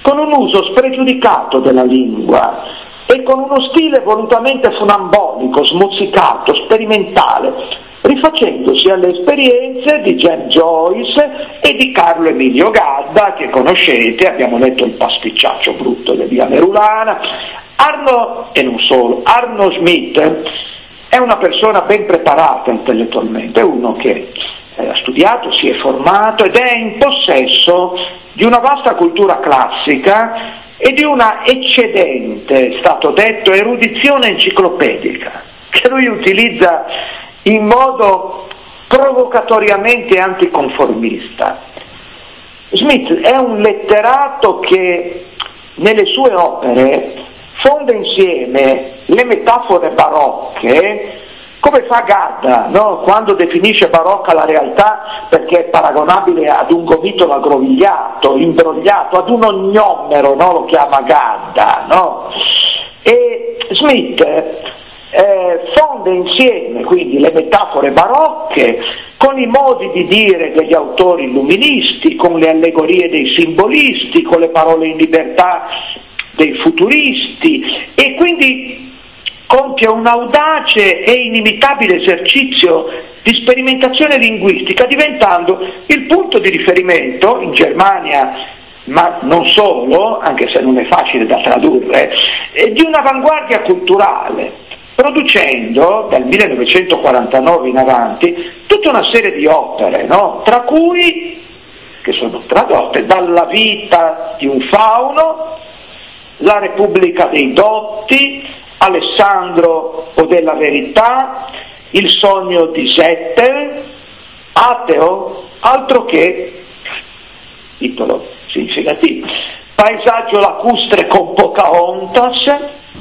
con un uso spregiudicato della lingua e con uno stile volutamente funambolico, smozzicato, sperimentale, rifacendosi alle esperienze di James Joyce e di Carlo Emilio Gadda, che conoscete, abbiamo letto Il pasticciaccio brutto di Via Merulana. Arno, e non solo, Arno Schmidt è una persona ben preparata intellettualmente, è uno che ha studiato, si è formato ed è in possesso di una vasta cultura classica e di una eccedente, è stato detto, erudizione enciclopedica, che lui utilizza in modo provocatoriamente anticonformista. Smith è un letterato che nelle sue opere fonde insieme le metafore barocche, come fa Gadda, no? Quando definisce barocca la realtà perché è paragonabile ad un gomitolo aggrovigliato, imbrogliato, ad un ognommero, no? Lo chiama Gadda, no? E Smith eh, fonde insieme quindi le metafore barocche con i modi di dire degli autori illuministi, con le allegorie dei simbolisti, con le parole in libertà dei futuristi, e quindi compie un audace e inimitabile esercizio di sperimentazione linguistica, diventando il punto di riferimento in Germania, ma non solo, anche se non è facile da tradurre, eh, di un'avanguardia culturale, producendo dal millenovecentoquarantanove in avanti tutta una serie di opere, no? Tra cui, che sono tradotte, Dalla vita di un fauno, La Repubblica dei dotti, Alessandro o della verità, Il sogno di Settel, Ateo, altro che, titolo significativo, Paesaggio lacustre con Pocahontas.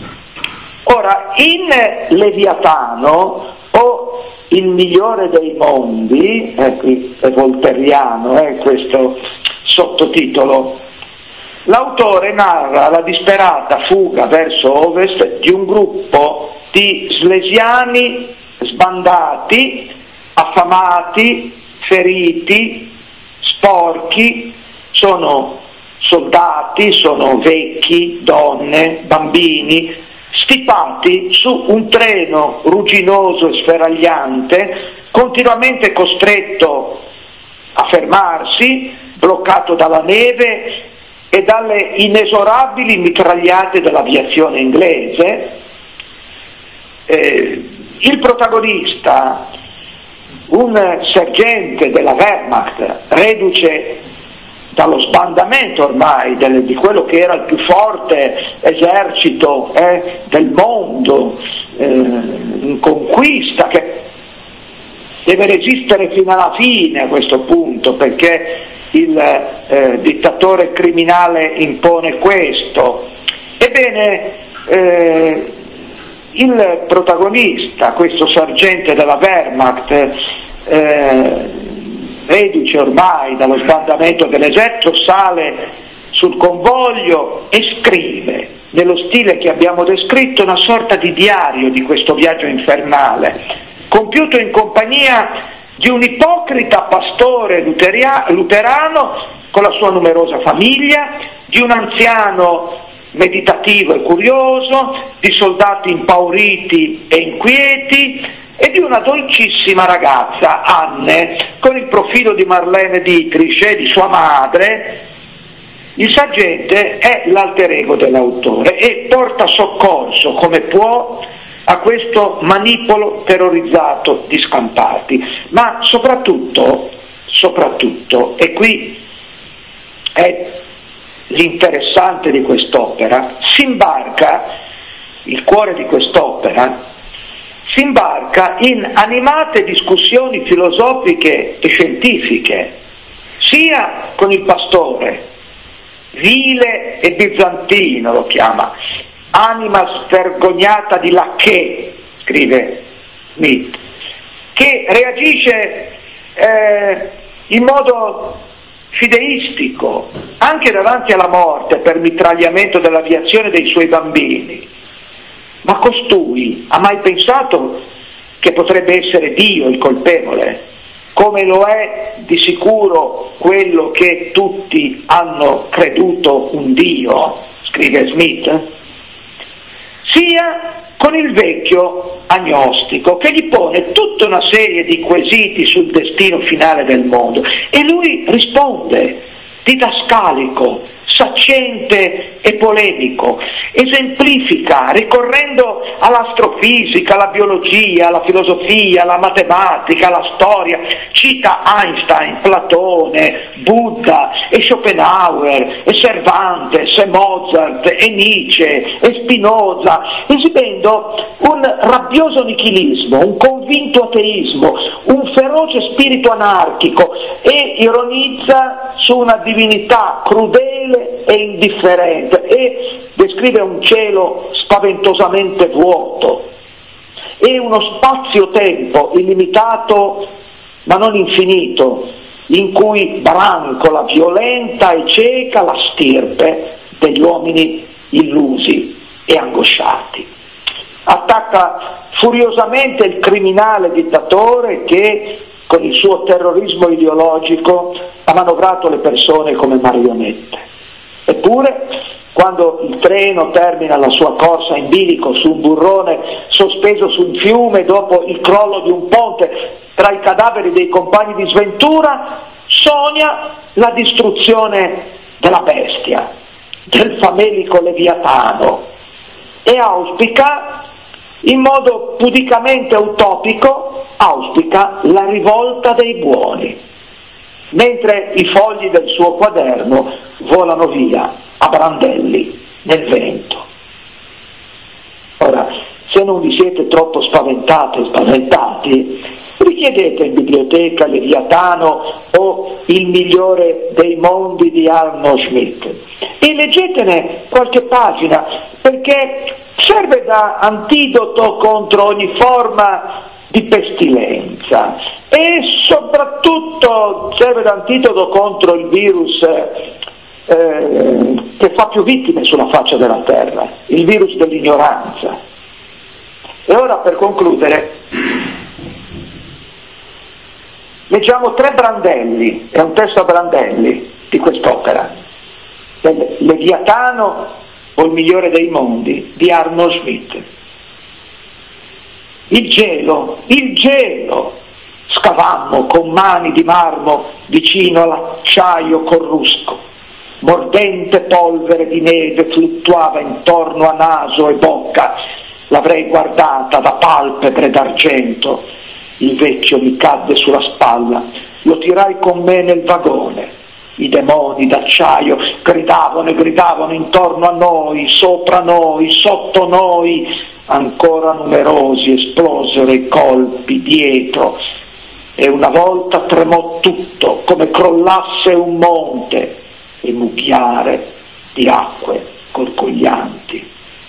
Ora, in Leviatano, o Il migliore dei mondi, eh, qui è voltairiano eh, questo sottotitolo, l'autore narra la disperata fuga verso ovest di un gruppo di slesiani sbandati, affamati, feriti, sporchi, sono soldati, sono vecchi, donne, bambini, stipati su un treno rugginoso e sferagliante, continuamente costretto a fermarsi, bloccato dalla neve e dalle inesorabili mitragliate dell'aviazione inglese. Eh, il protagonista, un sergente della Wehrmacht, reduce dallo sbandamento ormai del, di quello che era il più forte esercito eh, del mondo, eh, in conquista, che deve resistere fino alla fine a questo punto, perché il eh, dittatore criminale impone questo. Ebbene, eh, il protagonista, questo sergente della Wehrmacht, eh, reduce ormai dallo sbandamento dell'esercito, sale sul convoglio e scrive, nello stile che abbiamo descritto, una sorta di diario di questo viaggio infernale, compiuto in compagnia di un ipocrita pastore luteria, luterano con la sua numerosa famiglia, di un anziano meditativo e curioso, di soldati impauriti e inquieti, e di una dolcissima ragazza, Anne, con il profilo di Marlene Dietrich e di sua madre. Il saggente è l'alter ego dell'autore e porta soccorso come può a questo manipolo terrorizzato di scampati, ma soprattutto, soprattutto, e qui è l'interessante di quest'opera, si imbarca, il cuore di quest'opera, si imbarca in animate discussioni filosofiche e scientifiche, sia con il pastore, vile e bizantino lo chiama, anima svergognata di Lacché, scrive Smith, che reagisce eh, in modo fideistico anche davanti alla morte per mitragliamento dell'aviazione dei suoi bambini. Ma costui ha mai pensato che potrebbe essere Dio il colpevole? come lo è di sicuro quello che tutti hanno creduto un Dio, scrive Smith, sia con il vecchio agnostico che gli pone tutta una serie di quesiti sul destino finale del mondo e lui risponde didascalico, saccente e polemico, esemplifica ricorrendo all'astrofisica, alla biologia, alla filosofia, alla matematica, alla storia, cita Einstein, Platone, Buddha e Schopenhauer e Cervantes e Mozart e Nietzsche e Spinoza, esibendo un rabbioso nichilismo, un convinto ateismo, un feroce spirito anarchico e ironizza su una divinità crudele e indifferente e descrive un cielo spaventosamente vuoto e uno spazio-tempo illimitato ma non infinito in cui brancola violenta e cieca la stirpe degli uomini illusi e angosciati. Attacca furiosamente il criminale dittatore che con il suo terrorismo ideologico ha manovrato le persone come marionette. Eppure, quando il treno termina la sua corsa in bilico su un burrone sospeso su un fiume dopo il crollo di un ponte tra i cadaveri dei compagni di sventura, sogna la distruzione della bestia, del famelico Leviatano, e auspica, in modo pudicamente utopico, auspica la rivolta dei buoni, mentre i fogli del suo quaderno volano via a brandelli nel vento. Ora, se non vi siete troppo spaventate e spaventati, richiedete in biblioteca Leviatano o Il migliore dei mondi di Arnold Schmitt e leggetene qualche pagina, perché serve da antidoto contro ogni forma di pestilenza e soprattutto serve da antidoto contro il virus eh, che fa più vittime sulla faccia della terra, il virus dell'ignoranza. E ora, per concludere, leggiamo tre brandelli, è un testo a brandelli di quest'opera, del Leviatano o Il migliore dei mondi di Arnold Schmitt. Il gelo, il gelo, scavammo con mani di marmo vicino all'acciaio corrusco. Mordente polvere di neve fluttuava intorno a naso e bocca. L'avrei guardata da palpebre d'argento. Il vecchio mi cadde sulla spalla. Lo tirai con me nel vagone. I demoni d'acciaio gridavano e gridavano intorno a noi, sopra noi, sotto noi. Ancora numerosi esplosero i colpi dietro e una volta tremò tutto come crollasse un monte e mucchiare di acque gorgoglianti.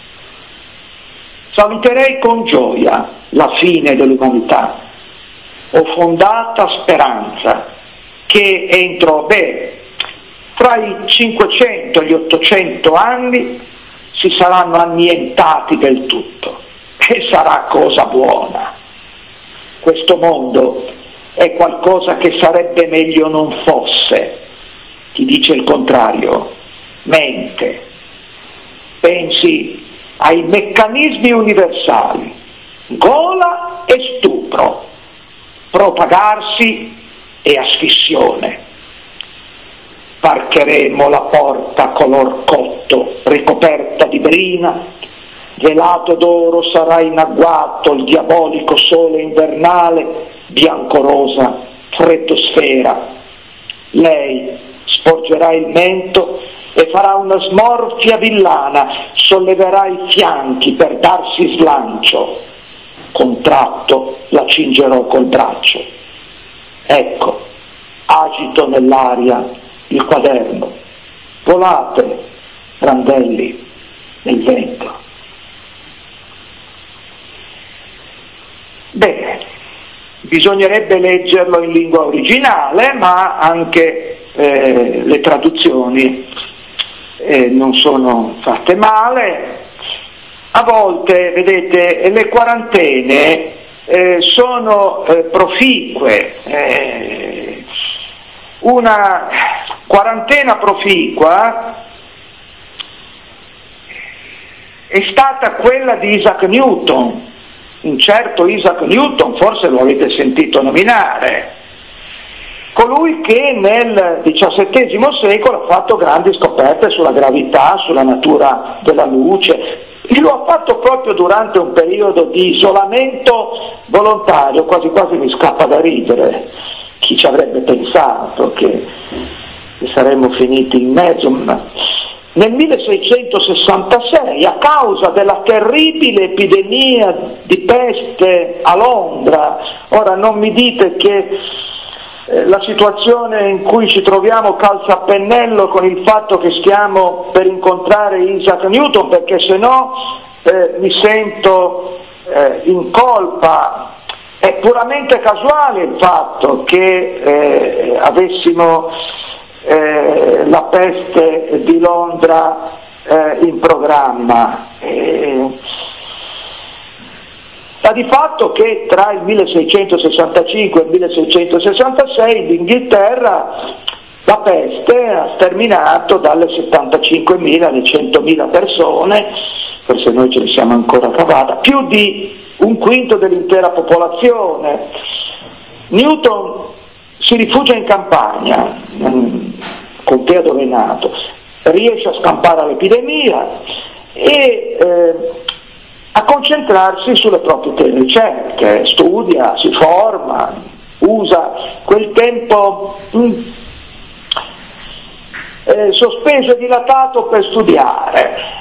Saluterei con gioia la fine dell'umanità. Ho fondata speranza che entro, beh, tra i cinquecento e gli ottocento anni si saranno annientati del tutto e sarà cosa buona. Questo mondo è qualcosa che sarebbe meglio non fosse. Chi dice il contrario mente. Pensi ai meccanismi universali, gola e stupro, propagarsi e asfissione. Varcheremo la porta color cotto, ricoperta di brina, velato d'oro sarà in agguato il diabolico sole invernale, biancorosa freddosfera. Lei sporgerà il mento e farà una smorfia villana, solleverà i fianchi per darsi slancio. Contratto la cingerò col braccio. Ecco, agito nell'aria il quaderno. Volate, brandelli, nel vento. Bene, bisognerebbe leggerlo in lingua originale, ma anche eh, le traduzioni eh, non sono fatte male. A volte, vedete, le quarantene eh, sono eh, proficue, eh, una quarantena proficua è stata quella di Isaac Newton, un certo Isaac Newton, forse lo avete sentito nominare, colui che nel diciassettesimo secolo ha fatto grandi scoperte sulla gravità, sulla natura della luce. Lo ha fatto proprio durante un periodo di isolamento volontario, quasi quasi mi scappa da ridere. Chi ci avrebbe pensato che, che saremmo finiti in mezzo? Nel milleseicentosessantasei, a causa della terribile epidemia di peste a Londra, ora non mi dite che eh, la situazione in cui ci troviamo calza a pennello con il fatto che stiamo per incontrare Isaac Newton, perché se no eh, mi sento eh, in colpa. È puramente casuale il fatto che eh, avessimo eh, la peste di Londra eh, in programma. Eh, sta di fatto che tra il milleseicentosessantacinque e il milleseicentosessantasei in Inghilterra la peste ha sterminato dalle settantacinquemila alle centomila persone, forse noi ce ne siamo ancora cavata, più di un quinto dell'intera popolazione. Newton si rifugia in campagna, nel contea dove è nato, riesce a scampare l'epidemia e eh, a concentrarsi sulle proprie ricerche, studia, si forma, usa quel tempo mh, eh, sospeso e dilatato per studiare.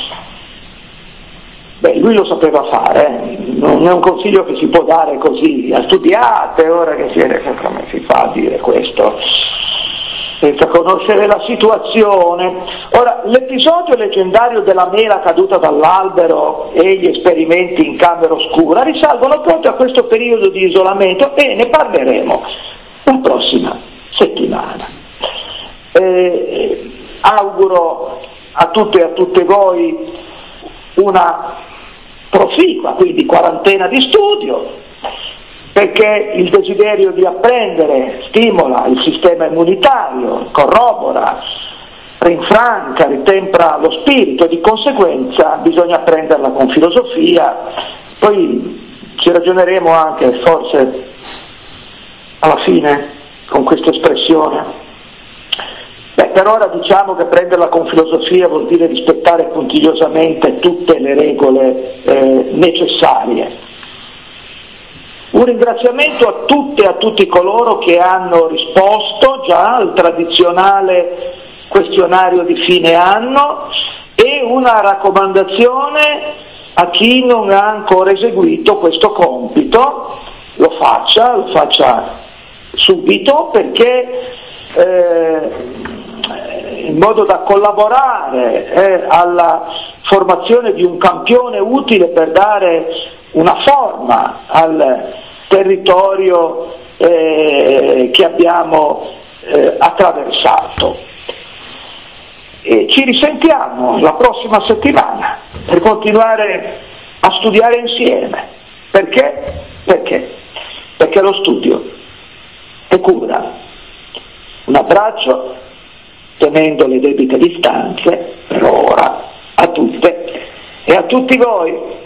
Beh, lui lo sapeva fare, eh? Non è un consiglio che si può dare così, studiate, ora che si è, come si fa a dire questo, senza conoscere la situazione. Ora, l'episodio leggendario della mela caduta dall'albero e gli esperimenti in camera oscura risalgono proprio a questo periodo di isolamento e ne parleremo la prossima settimana. Eh, auguro a tutte e a tutte voi una proficua, quindi quarantena di studio, perché il desiderio di apprendere stimola il sistema immunitario, corrobora, rinfranca, ritempra lo spirito, di conseguenza bisogna prenderla con filosofia. Poi ci ragioneremo anche, forse alla fine, con questa espressione. Beh, per ora diciamo che prenderla con filosofia vuol dire rispettare puntigliosamente tutte le regole eh, necessarie. Un ringraziamento a tutte e a tutti coloro che hanno risposto già al tradizionale questionario di fine anno e una raccomandazione a chi non ha ancora eseguito questo compito: lo faccia, lo faccia subito, perché eh, in modo da collaborare eh, alla formazione di un campione utile per dare una forma al territorio eh, che abbiamo eh, attraversato. E ci risentiamo la prossima settimana per continuare a studiare insieme. Perché? Perché? Perché lo studio è cura. Un abbraccio, tenendo le debite distanze per ora, a tutte e a tutti voi.